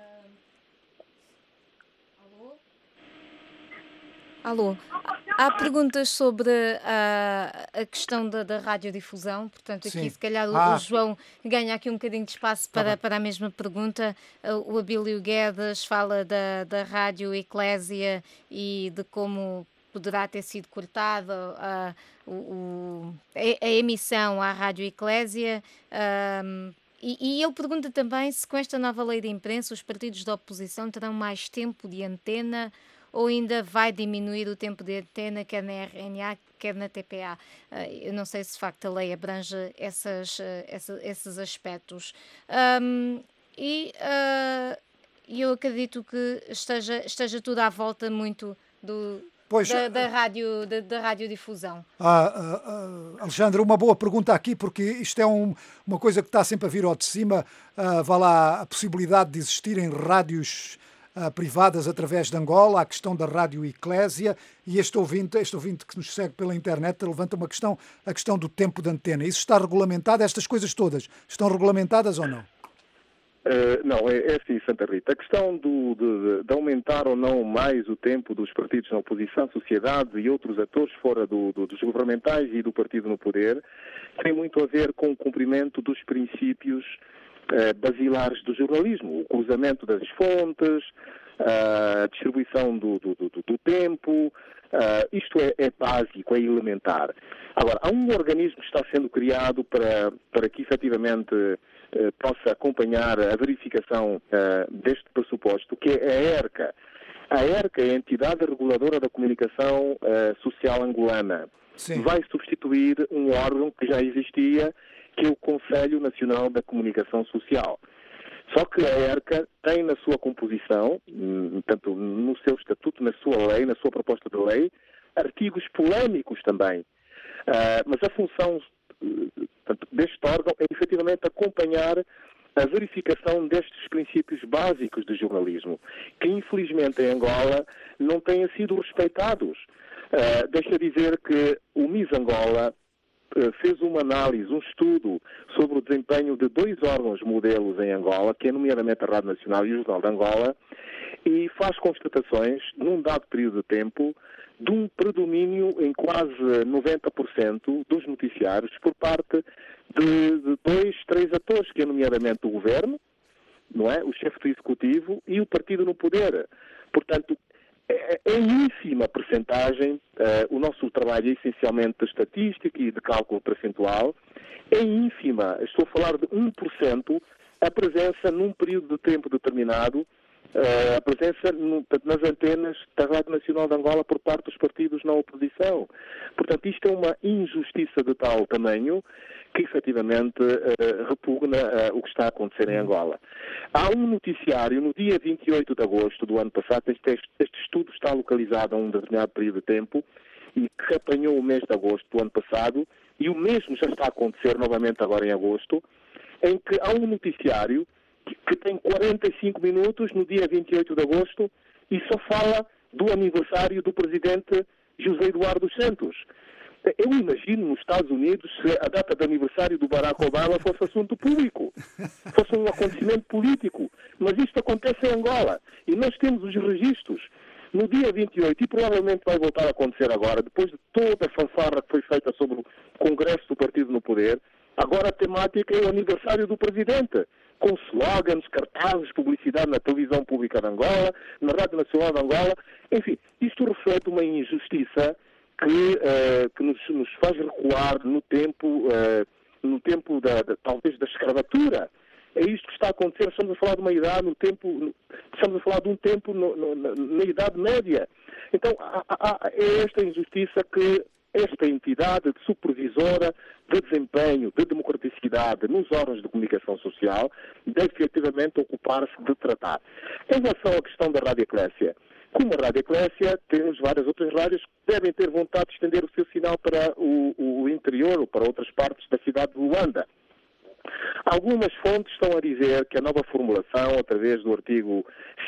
Speaker 3: Alô? Há perguntas sobre a questão da radiodifusão, portanto aqui se calhar o João ganha aqui um bocadinho de espaço para a mesma pergunta. O Abílio Guedes fala da Rádio Eclésia e de como poderá ter sido cortada a emissão à Rádio Eclésia. E ele pergunta também se com esta nova lei de imprensa os partidos da oposição terão mais tempo de antena ou ainda vai diminuir o tempo de antena, quer na RNA, quer na TPA. Eu não sei se de facto a lei abrange esses aspectos. Eu acredito que esteja tudo à volta muito da radiodifusão.
Speaker 2: Alexandre, uma boa pergunta aqui, porque isto é uma coisa que está sempre a vir ao de cima. Vá lá a possibilidade de existirem rádios privadas através de Angola, a questão da Rádio Eclésia, e este ouvinte que nos segue pela internet levanta uma questão, a questão do tempo de antena. Isso está regulamentado? Estas coisas todas estão regulamentadas ou não?
Speaker 6: Não, é assim, Santa Rita. A questão de aumentar ou não mais o tempo dos partidos na oposição, sociedade e outros atores fora dos governamentais e do partido no poder tem muito a ver com o cumprimento dos princípios basilares do jornalismo, o cruzamento das fontes, a distribuição do tempo, isto é básico, é elementar. Agora, há um organismo que está sendo criado para que efetivamente possa acompanhar a verificação deste pressuposto, que é a ERCA. A ERCA é a Entidade Reguladora da Comunicação Social Angolana. Sim. Vai substituir um órgão que já existia, que é o Conselho Nacional da Comunicação Social. Só que a ERCA tem na sua composição, tanto no seu estatuto, na sua lei, na sua proposta de lei, artigos polémicos também. Mas a função deste órgão é efetivamente acompanhar a verificação destes princípios básicos de jornalismo, que infelizmente em Angola não têm sido respeitados. Deixa dizer que o Miss Angola fez uma análise, um estudo sobre o desempenho de 2 órgãos modelos em Angola, que é nomeadamente a Rádio Nacional e o Jornal de Angola, e faz constatações, num dado período de tempo, de um predomínio em quase 90% dos noticiários por parte de 2, 3 atores, que é nomeadamente o Governo, não é? O chefe do Executivo e o partido no poder. Portanto, é ínfima percentagem, o nosso trabalho é essencialmente de estatística e de cálculo percentual, é ínfima, estou a falar de 1%, a presença num período de tempo determinado, a presença nas antenas da Rádio Nacional de Angola por parte dos partidos na oposição. Portanto, isto é uma injustiça de tal tamanho que efetivamente repugna o que está a acontecer em Angola. Há um noticiário, no dia 28 de agosto do ano passado, este estudo está localizado a um determinado período de tempo e que apanhou o mês de agosto do ano passado, e o mesmo já está a acontecer novamente agora em agosto, em que há um noticiário que tem 45 minutos no dia 28 de agosto e só fala do aniversário do presidente José Eduardo dos Santos. Eu imagino nos Estados Unidos se a data de aniversário do Barack Obama fosse assunto público, fosse um acontecimento político. Mas isto acontece em Angola e nós temos os registros. No dia 28, e provavelmente vai voltar a acontecer agora, depois de toda a fanfarra que foi feita sobre o Congresso do Partido no Poder, agora a temática é o aniversário do presidente, com slogans, cartazes, publicidade na televisão pública de Angola, na Rádio Nacional de Angola. Enfim, isto reflete uma injustiça que nos faz recuar no tempo talvez da escravatura. É isto que está a acontecer. Estamos a falar de uma idade, estamos a falar de um tempo na Idade Média. Então, é esta injustiça que esta entidade supervisora de desempenho, de democraticidade nos órgãos de comunicação social deve efetivamente ocupar-se de tratar. Em relação à questão da Rádio Eclésia, como a Rádio Eclésia, temos várias outras rádios que devem ter vontade de estender o seu sinal para o interior ou para outras partes da cidade de Luanda. Algumas fontes estão a dizer que a nova formulação, através do artigo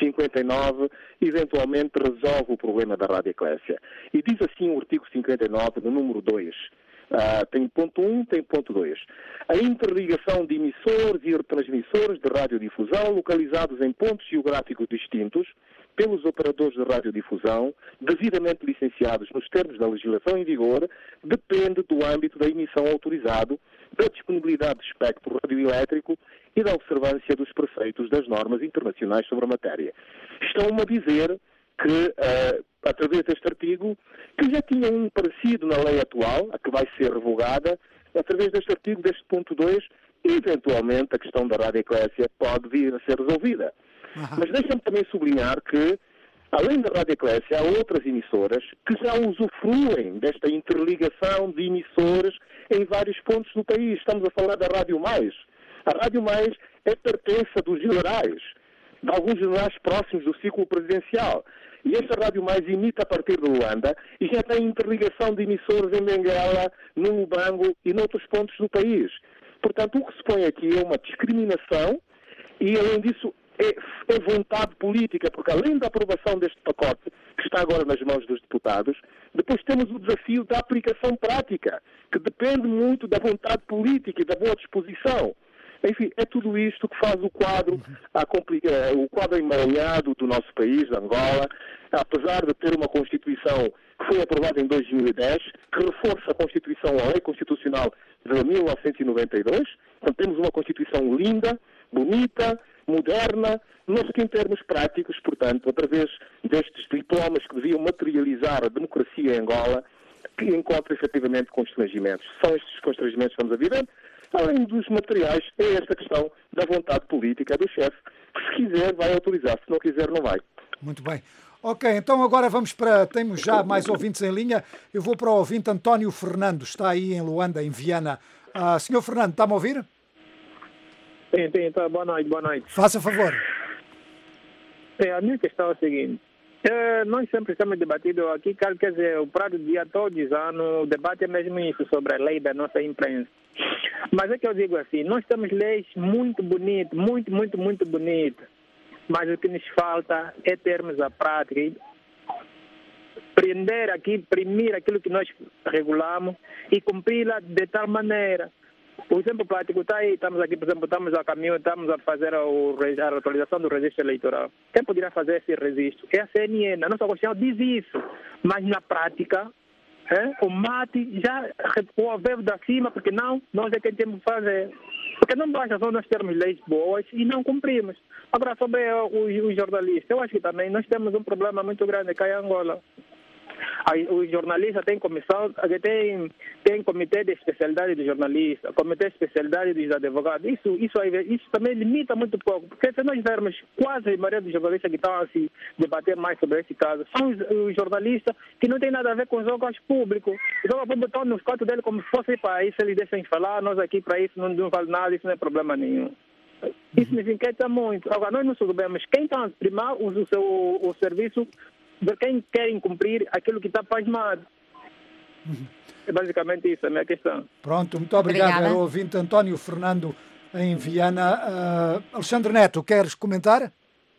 Speaker 6: 59, eventualmente resolve o problema da Rádio Eclésia. E diz assim o artigo 59, no número 2. Tem ponto 1, tem ponto 2. A interligação de emissores e retransmissores de radiodifusão localizados em pontos geográficos distintos pelos operadores de radiodifusão, devidamente licenciados nos termos da legislação em vigor, depende do âmbito da emissão autorizado, da disponibilidade de espectro radioelétrico e da observância dos preceitos das normas internacionais sobre a matéria. Estão-me a dizer que, através deste artigo, que já tinha um parecido na lei atual, a que vai ser revogada, através deste artigo, deste ponto 2, eventualmente a questão da Rádio Eclésia pode vir a ser resolvida. Mas deixa-me também sublinhar que, além da Rádio Eclésia, há outras emissoras que já usufruem desta interligação de emissores em vários pontos do país. Estamos a falar da Rádio Mais. A Rádio Mais é pertença dos generais, de alguns generais próximos do ciclo presidencial. E esta Rádio Mais imita a partir de Luanda e já tem interligação de emissores em Benguela, no Lubango e noutros pontos do país. Portanto, o que se põe aqui é uma discriminação e, além disso, é vontade política, porque além da aprovação deste pacote, que está agora nas mãos dos deputados, depois temos o desafio da aplicação prática, que depende muito da vontade política e da boa disposição. Enfim, é tudo isto que faz o quadro emaranhado do nosso país, de Angola, apesar de ter uma Constituição que foi aprovada em 2010, que reforça a Constituição, a Lei Constitucional de 1992. Então temos uma Constituição linda, bonita, moderna, mas que em termos práticos, portanto, através destes diplomas que deviam materializar a democracia em Angola, que encontra efetivamente constrangimentos. São estes constrangimentos que estamos a viver. Além dos materiais, é esta questão da vontade política do chefe, que se quiser vai autorizar, se não quiser não vai.
Speaker 2: Muito bem. Ok, então agora vamos para... Temos já mais ouvintes em linha. Eu vou para o ouvinte António Fernando, está aí em Luanda, em Viana. Senhor Fernando, está-me a ouvir?
Speaker 12: Sim, tá. Boa noite.
Speaker 2: Faça favor.
Speaker 12: A minha questão é a seguinte. Nós sempre estamos debatindo aqui, quer dizer, o prazo do dia todos os anos, o debate é mesmo isso, sobre a lei da nossa imprensa. Mas é que eu digo assim, nós temos leis muito bonitas, muito bonitas, mas o que nos falta é termos a prática e imprimir aquilo que nós regulamos e cumpri-la de tal maneira. O exemplo prático está aí, estamos aqui, por exemplo, estamos a caminho, estamos a fazer a atualização do registro eleitoral. Quem poderá fazer esse registro? É a CNN. A nossa Constituição diz isso, mas na prática, o mate já veio da cima, porque não, nós é quem temos que fazer. Porque não basta só nós termos leis boas e não cumprimos. Agora, sobre os jornalistas, eu acho que também nós temos um problema muito grande cá em Angola. Os jornalistas têm comissão, tem comitê de especialidade de jornalista, comitê de especialidade dos advogados. Isso também limita muito pouco, porque se nós vermos quase a maioria dos jornalistas que estão a se debater mais sobre esse caso, são os jornalistas que não têm nada a ver com os órgãos públicos. Os órgãos públicos estão nos quartos dele como se fosse para isso, eles deixam falar, nós aqui para isso não vale nada, isso não é problema nenhum. Isso nos inquieta muito. Agora, nós não sabemos quem está a primar o serviço de quem quer cumprir aquilo que está pasmado. É basicamente isso a minha questão.
Speaker 2: Pronto, muito obrigado. Era o ouvinte António Fernando em Viana. Alexandre Neto, queres comentar?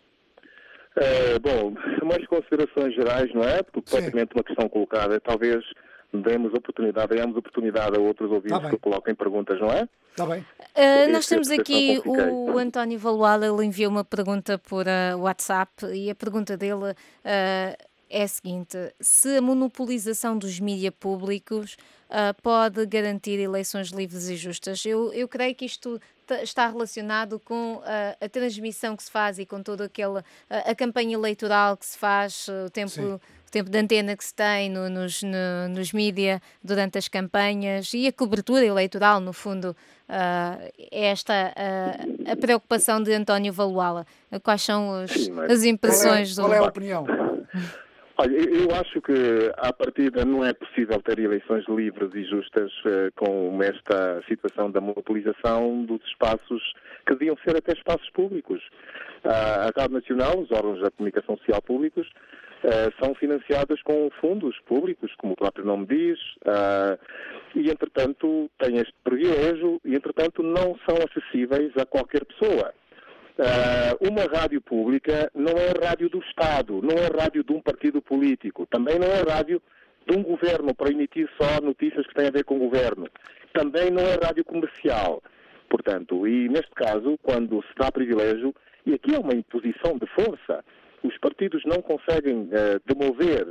Speaker 6: Bom, umas considerações gerais, não é? Porque praticamente uma questão colocada, talvez demos oportunidade a outros ouvintes que coloquem perguntas, não é?
Speaker 2: Está bem.
Speaker 3: Nós temos aqui o António Valuala, ele enviou uma pergunta por WhatsApp e a pergunta dele é a seguinte: se a monopolização dos mídias públicos pode garantir eleições livres e justas? Eu creio que isto está relacionado com a transmissão que se faz e com toda a campanha eleitoral que se faz, o tempo de antena que se tem nos mídias durante as campanhas e a cobertura eleitoral, no fundo. É esta a preocupação de António Valuala. Quais são as impressões
Speaker 2: Qual é a opinião?
Speaker 6: Olha, eu acho que à partida não é possível ter eleições livres e justas com esta situação da monopolização dos espaços que deviam ser até espaços públicos. A Rádio Nacional, os órgãos da comunicação social públicos, são financiadas com fundos públicos, como o próprio nome diz, e, entretanto, têm este privilégio e, entretanto, não são acessíveis a qualquer pessoa. Uma rádio pública não é rádio do Estado, não é rádio de um partido político, também não é rádio de um governo para emitir só notícias que têm a ver com o governo, também não é rádio comercial. Portanto, e neste caso, quando se dá privilégio, e aqui é uma imposição de força, os partidos não conseguem demover.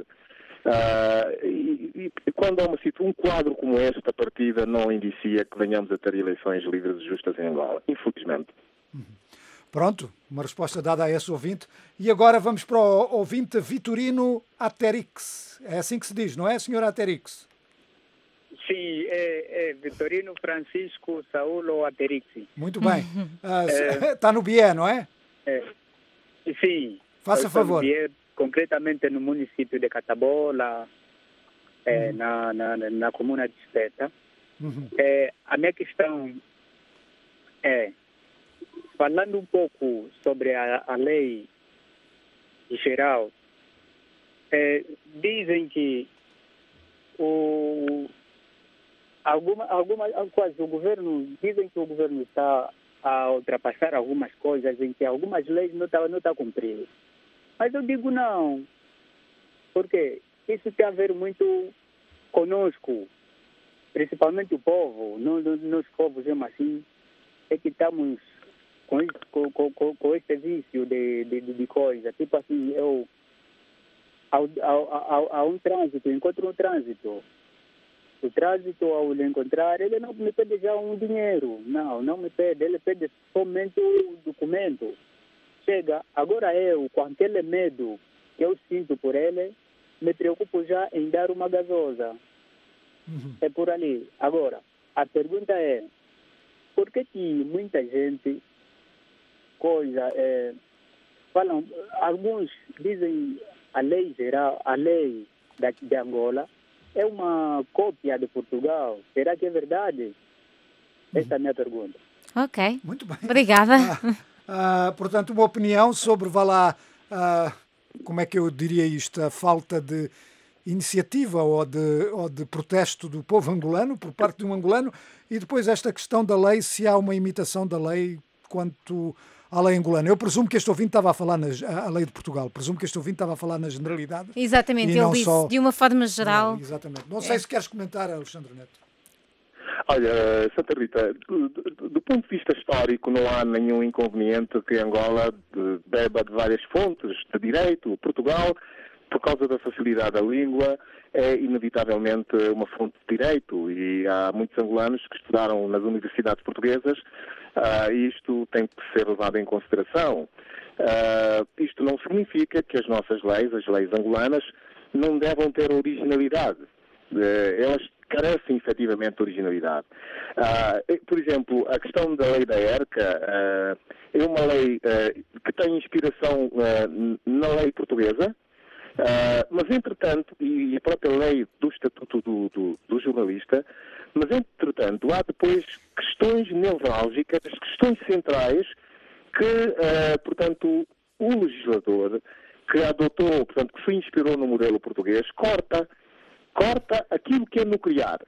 Speaker 6: E quando há um quadro como este, a partida não indicia que venhamos a ter eleições livres e justas em Angola, infelizmente.
Speaker 2: Pronto, uma resposta dada a esse ouvinte. E agora vamos para o ouvinte Vitorino Aterix. É assim que se diz, não é, Sr. Aterix?
Speaker 13: Sim, é Vitorino Francisco Saulo Aterix.
Speaker 2: Muito bem. Está no Bié, não é?
Speaker 13: Sim.
Speaker 2: Faça favor.
Speaker 13: Bié, concretamente no município de Catabola, na comuna de Espeta. A minha questão é, falando um pouco sobre a lei geral, dizem que o governo, dizem que o governo está a ultrapassar algumas coisas, em que algumas leis não está cumprindo. Mas eu digo não, porque isso tem a ver muito conosco, principalmente o povo. Nós povos, assim, é que estamos com este vício de coisa. Tipo assim, eu há um trânsito, encontro um trânsito. O trânsito, ao lhe encontrar, ele não me pede já um dinheiro. Não me pede. Ele pede somente o documento. Chega, agora eu, com aquele medo que eu sinto por ele, me preocupo já em dar uma gasosa. É por ali. Agora, a pergunta é, por que muita gente falam, alguns dizem a lei geral, a lei de Angola é uma cópia de Portugal. Será que é verdade? Essa é a minha pergunta.
Speaker 3: Ok.
Speaker 2: Muito bem.
Speaker 3: Obrigada.
Speaker 2: Portanto, uma opinião sobre, como é que eu diria isto, a falta de iniciativa ou de protesto do povo angolano, por parte de um angolano, e depois esta questão da lei, se há uma imitação da lei quanto à lei angolana. Eu presumo que este ouvinte estava a falar a lei de Portugal, presumo que este ouvinte estava a falar na generalidade.
Speaker 3: Exatamente, ele disse só, de uma forma geral.
Speaker 2: Não, exatamente. Não sei se queres comentar, Alexandre Neto.
Speaker 6: Olha, Santa Rita, do ponto de vista histórico, não há nenhum inconveniente que Angola beba de várias fontes de direito. Portugal, por causa da facilidade da língua, é inevitavelmente uma fonte de direito, e há muitos angolanos que estudaram nas universidades portuguesas, e isto tem que ser levado em consideração. Isto não significa que as nossas leis, as leis angolanas, não devam ter originalidade. Elas carecem efetivamente de originalidade. Por exemplo, a questão da lei da ERCA é uma lei que tem inspiração na lei portuguesa, mas entretanto, e a própria lei do Estatuto do Jornalista, mas entretanto há depois questões nevrálgicas, questões centrais que, portanto, o legislador que adotou, portanto, que se inspirou no modelo português, corta aquilo que é nuclear.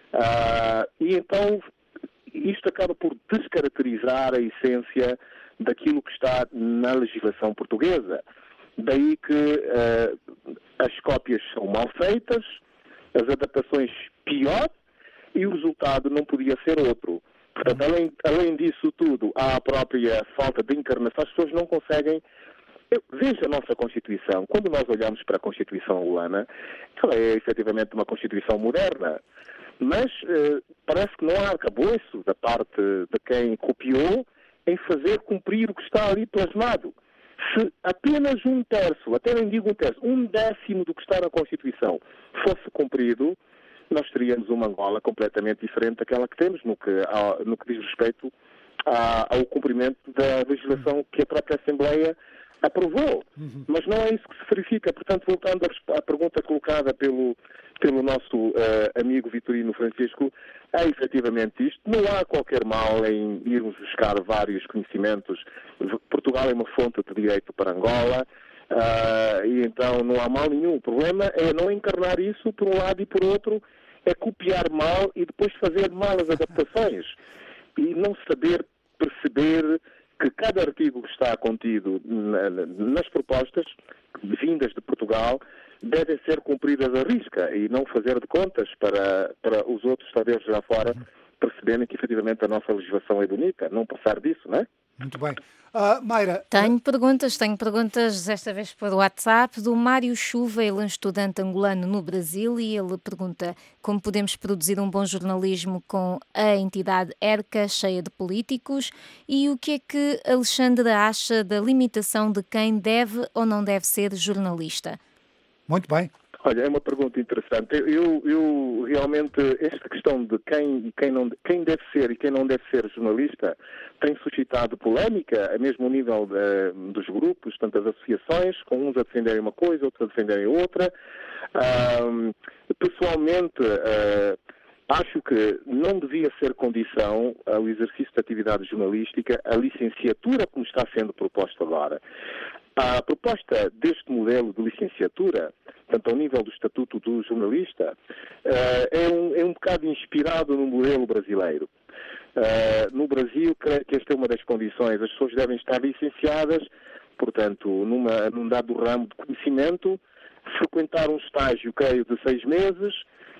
Speaker 6: E então isto acaba por descaracterizar a essência daquilo que está na legislação portuguesa. Daí que as cópias são mal feitas, as adaptações pior, e o resultado não podia ser outro. Portanto, além disso tudo, há a própria falta de encarnação. As pessoas não conseguem... Veja a nossa Constituição. Quando nós olhamos para a Constituição angolana, ela é efetivamente uma Constituição moderna, mas parece que não há arcabouço da parte de quem copiou em fazer cumprir o que está ali plasmado. Se apenas um terço, até nem digo um terço, 1/10 do que está na Constituição fosse cumprido, nós teríamos uma Angola completamente diferente daquela que temos no que diz respeito ao cumprimento da legislação que a própria Assembleia aprovou. Mas não é isso que se verifica. Portanto, voltando à pergunta colocada pelo nosso amigo Vitorino Francisco, é efetivamente isto. Não há qualquer mal em irmos buscar vários conhecimentos. Portugal é uma fonte de direito para Angola, e então não há mal nenhum. O problema é não encarnar isso por um lado, e por outro é copiar mal e depois fazer malas adaptações e não saber perceber que cada artigo que está contido nas propostas vindas de Portugal devem ser cumpridas à risca e não fazer de contas para os outros saberes lá fora perceberem que efetivamente a nossa legislação é bonita, não passar disso, não é?
Speaker 2: Muito bem. Mayra...
Speaker 3: Tenho perguntas desta vez por WhatsApp, do Mário Chuva. Ele é um estudante angolano no Brasil e ele pergunta como podemos produzir um bom jornalismo com a entidade ERCA cheia de políticos, e o que é que Alexandre acha da limitação de quem deve ou não deve ser jornalista.
Speaker 2: Muito bem.
Speaker 6: Olha, é uma pergunta interessante. Eu realmente, esta questão de quem deve ser e quem não deve ser jornalista tem suscitado polémica, mesmo ao nível dos grupos, tanto as associações, com uns a defenderem uma coisa, outros a defenderem outra. Pessoalmente, acho que não devia ser condição ao exercício da atividade jornalística a licenciatura como está sendo proposta agora. A proposta deste modelo de licenciatura, tanto ao nível do Estatuto do Jornalista, é um bocado inspirado no modelo brasileiro. No Brasil, creio que esta é uma das condições. As pessoas devem estar licenciadas, portanto, num dado ramo de conhecimento, frequentar um estágio, creio, de 6 meses.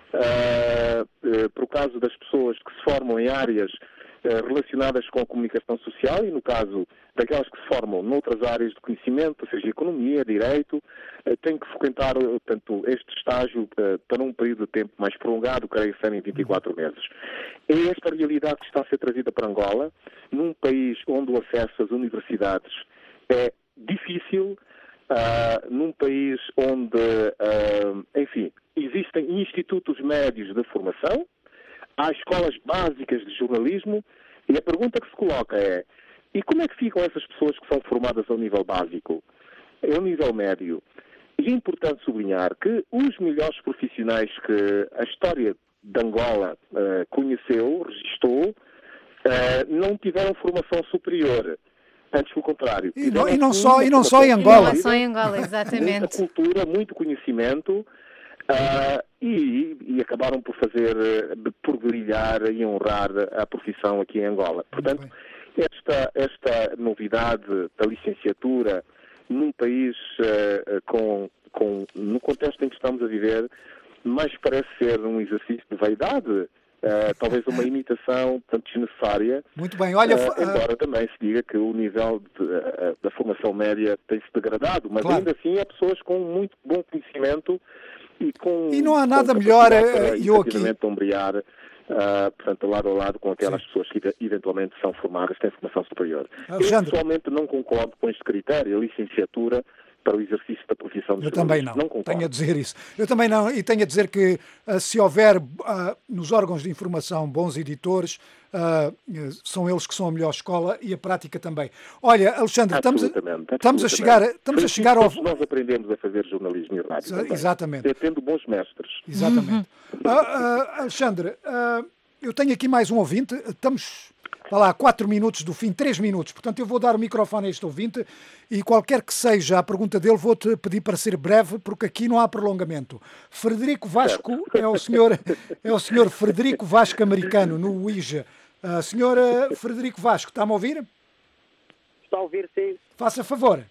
Speaker 6: Por caso das pessoas que se formam em áreas relacionadas com a comunicação social, e no caso daquelas que se formam noutras áreas de conhecimento, seja economia, direito, têm que frequentar, portanto, este estágio para um período de tempo mais prolongado, creio que serem 24 meses. É esta realidade que está a ser trazida para Angola, num país onde o acesso às universidades é difícil, num país onde, enfim, existem institutos médios de formação, há escolas básicas de jornalismo, e a pergunta que se coloca é: e como é que ficam essas pessoas que são formadas ao nível básico, ao nível médio? E é importante sublinhar que os melhores profissionais que a história de Angola conheceu, registou, não tiveram formação superior. Antes o contrário.
Speaker 2: E não só em Angola.
Speaker 3: Não só em Angola, exatamente.
Speaker 6: Muita cultura, muito conhecimento, e acabaram por brilhar e honrar a profissão aqui em Angola. Portanto, esta novidade da licenciatura num país no contexto em que estamos a viver, mais parece ser um exercício de vaidade, talvez uma imitação tanto desnecessária.
Speaker 2: Muito bem, olha...
Speaker 6: embora também se diga que o nível da formação média tem-se degradado, mas ainda assim há pessoas com muito bom conhecimento e
Speaker 2: não há nada melhor,
Speaker 6: eu aqui, ombrear, portanto, lado a lado com aquelas pessoas que eventualmente são formadas, têm formação superior. Eu pessoalmente não concordo com este critério, a licenciatura para o exercício da profissão de jornalista.
Speaker 2: Eu também não, tenho a dizer isso. Eu também não, e tenho a dizer que se houver nos órgãos de informação bons editores, são eles que são a melhor escola e a prática também. Olha, Alexandre, estamos a chegar ao...
Speaker 6: Nós aprendemos a fazer jornalismo e rádio também.
Speaker 2: Exatamente.
Speaker 6: Tendo bons mestres.
Speaker 2: Exatamente. Alexandre, eu tenho aqui mais um ouvinte, estamos... Está lá, 4 minutos do fim, 3 minutos. Portanto, eu vou dar o microfone a este ouvinte e qualquer que seja a pergunta dele, vou-te pedir para ser breve, porque aqui não há prolongamento. Frederico Vasco é o senhor Frederico Vasco Americano, no Ouija. Senhor Frederico Vasco, está-me a ouvir?
Speaker 14: Estou a ouvir, sim.
Speaker 2: Faça favor.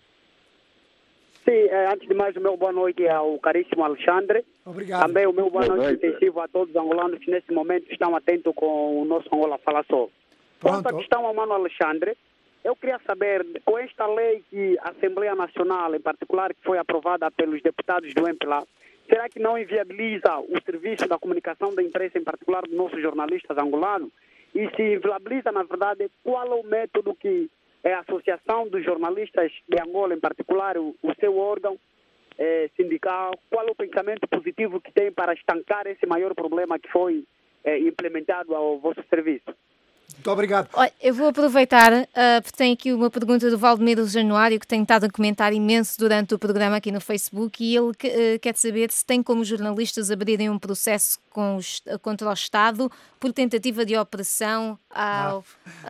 Speaker 14: Sim, antes de mais, o meu boa noite ao caríssimo Alexandre.
Speaker 2: Obrigado.
Speaker 14: Também o meu boa noite intensivo a todos os angolanos que nesse momento estão atentos com o nosso Angola Fala Só. Quanto à questão ao Mano Alexandre, eu queria saber, com esta lei que a Assembleia Nacional, em particular, que foi aprovada pelos deputados do MPLA, será que não inviabiliza o serviço da comunicação da imprensa, em particular dos nossos jornalistas angolanos? E se inviabiliza, na verdade, qual é o método que a Associação dos Jornalistas de Angola, em particular, o seu órgão sindical, qual é o pensamento positivo que tem para estancar esse maior problema que foi implementado ao vosso serviço?
Speaker 2: Muito obrigado.
Speaker 3: Olha, eu vou aproveitar, porque tem aqui uma pergunta do Valdemiro Januário, que tem estado a comentar imenso durante o programa aqui no Facebook, e ele quer saber se tem como jornalistas abrirem um processo contra o Estado por tentativa de opressão à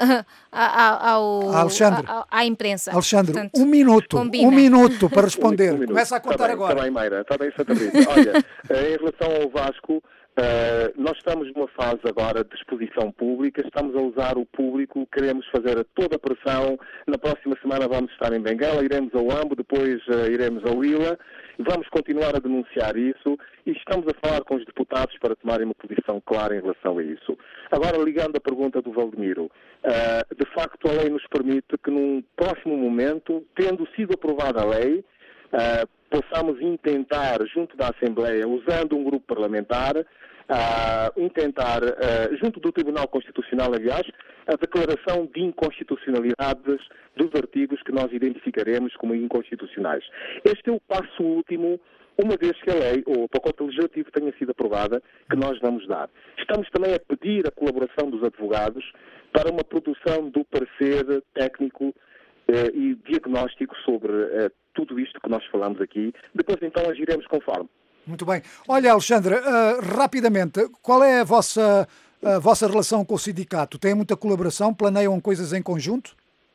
Speaker 3: imprensa.
Speaker 2: Alexandre,
Speaker 3: portanto,
Speaker 2: um minuto para responder. Começa a contar agora.
Speaker 6: Está bem, Mayra. Está bem, Santa Rita. Olha, em relação ao Vasco, nós estamos numa fase agora de exposição pública, estamos a usar o público, queremos fazer toda a pressão. Na próxima semana vamos estar em Benguela, iremos ao Ambo, depois iremos ao Huila, vamos continuar a denunciar isso e estamos a falar com os deputados para tomarem uma posição clara em relação a isso. Agora, ligando a pergunta do Valdemiro, de facto a lei nos permite que num próximo momento, tendo sido aprovada a lei, possamos intentar, junto da Assembleia, usando um grupo parlamentar, intentar, junto do Tribunal Constitucional, aliás, a declaração de inconstitucionalidades dos artigos que nós identificaremos como inconstitucionais. Este é o passo último, uma vez que a lei, ou o pacote legislativo tenha sido aprovada, que nós vamos dar. Estamos também a pedir a colaboração dos advogados para uma produção do parecer técnico e diagnóstico sobre tudo isto que nós falamos aqui. Depois, então, agiremos conforme.
Speaker 2: Muito bem. Olha, Alexandre, rapidamente, qual é a vossa relação com o sindicato? Tem muita colaboração? Planeiam coisas em conjunto?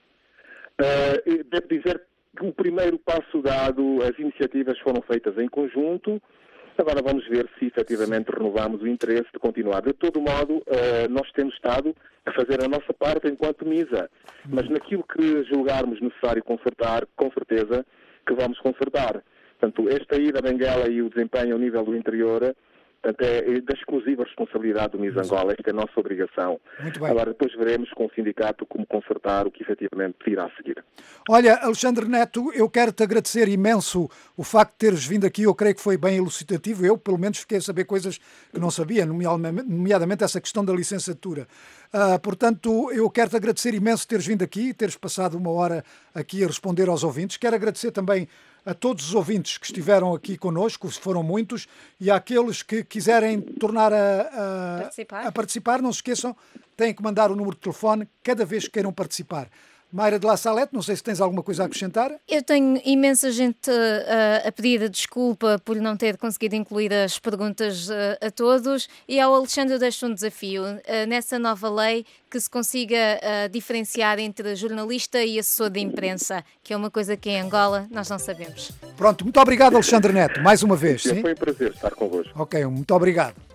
Speaker 6: Devo dizer que o primeiro passo dado, as iniciativas foram feitas em conjunto. Agora vamos ver se efetivamente renovamos o interesse de continuar. De todo modo, nós temos estado a fazer a nossa parte enquanto MISA, mas naquilo que julgarmos necessário consertar, com certeza que vamos consertar. Portanto, esta ida a Benguela e o desempenho ao nível do interior, portanto, é da exclusiva responsabilidade do MISA Angola, esta é a nossa obrigação.
Speaker 2: Muito bem.
Speaker 6: Agora, depois veremos com o sindicato como consertar o que efetivamente irá seguir.
Speaker 2: Olha, Alexandre Neto, eu quero-te agradecer imenso o facto de teres vindo aqui, eu creio que foi bem elucidativo, eu pelo menos fiquei a saber coisas que não sabia, nomeadamente essa questão da licenciatura. Portanto, eu quero-te agradecer imenso teres vindo aqui, teres passado uma hora aqui a responder aos ouvintes. Quero agradecer também a todos os ouvintes que estiveram aqui connosco, foram muitos, e àqueles que quiserem tornar a participar, não se esqueçam, têm que mandar o número de telefone cada vez que queiram participar. Mayra de La Salette, não sei se tens alguma coisa a acrescentar.
Speaker 3: Eu tenho imensa gente a pedir desculpa por não ter conseguido incluir as perguntas a todos, e ao Alexandre eu deixo um desafio nessa nova lei, que se consiga diferenciar entre jornalista e assessor de imprensa, que é uma coisa que em Angola nós não sabemos.
Speaker 2: Pronto, muito obrigado, Alexandre Neto, mais uma vez.
Speaker 6: Sim? Foi um prazer estar convosco.
Speaker 2: Ok, muito obrigado.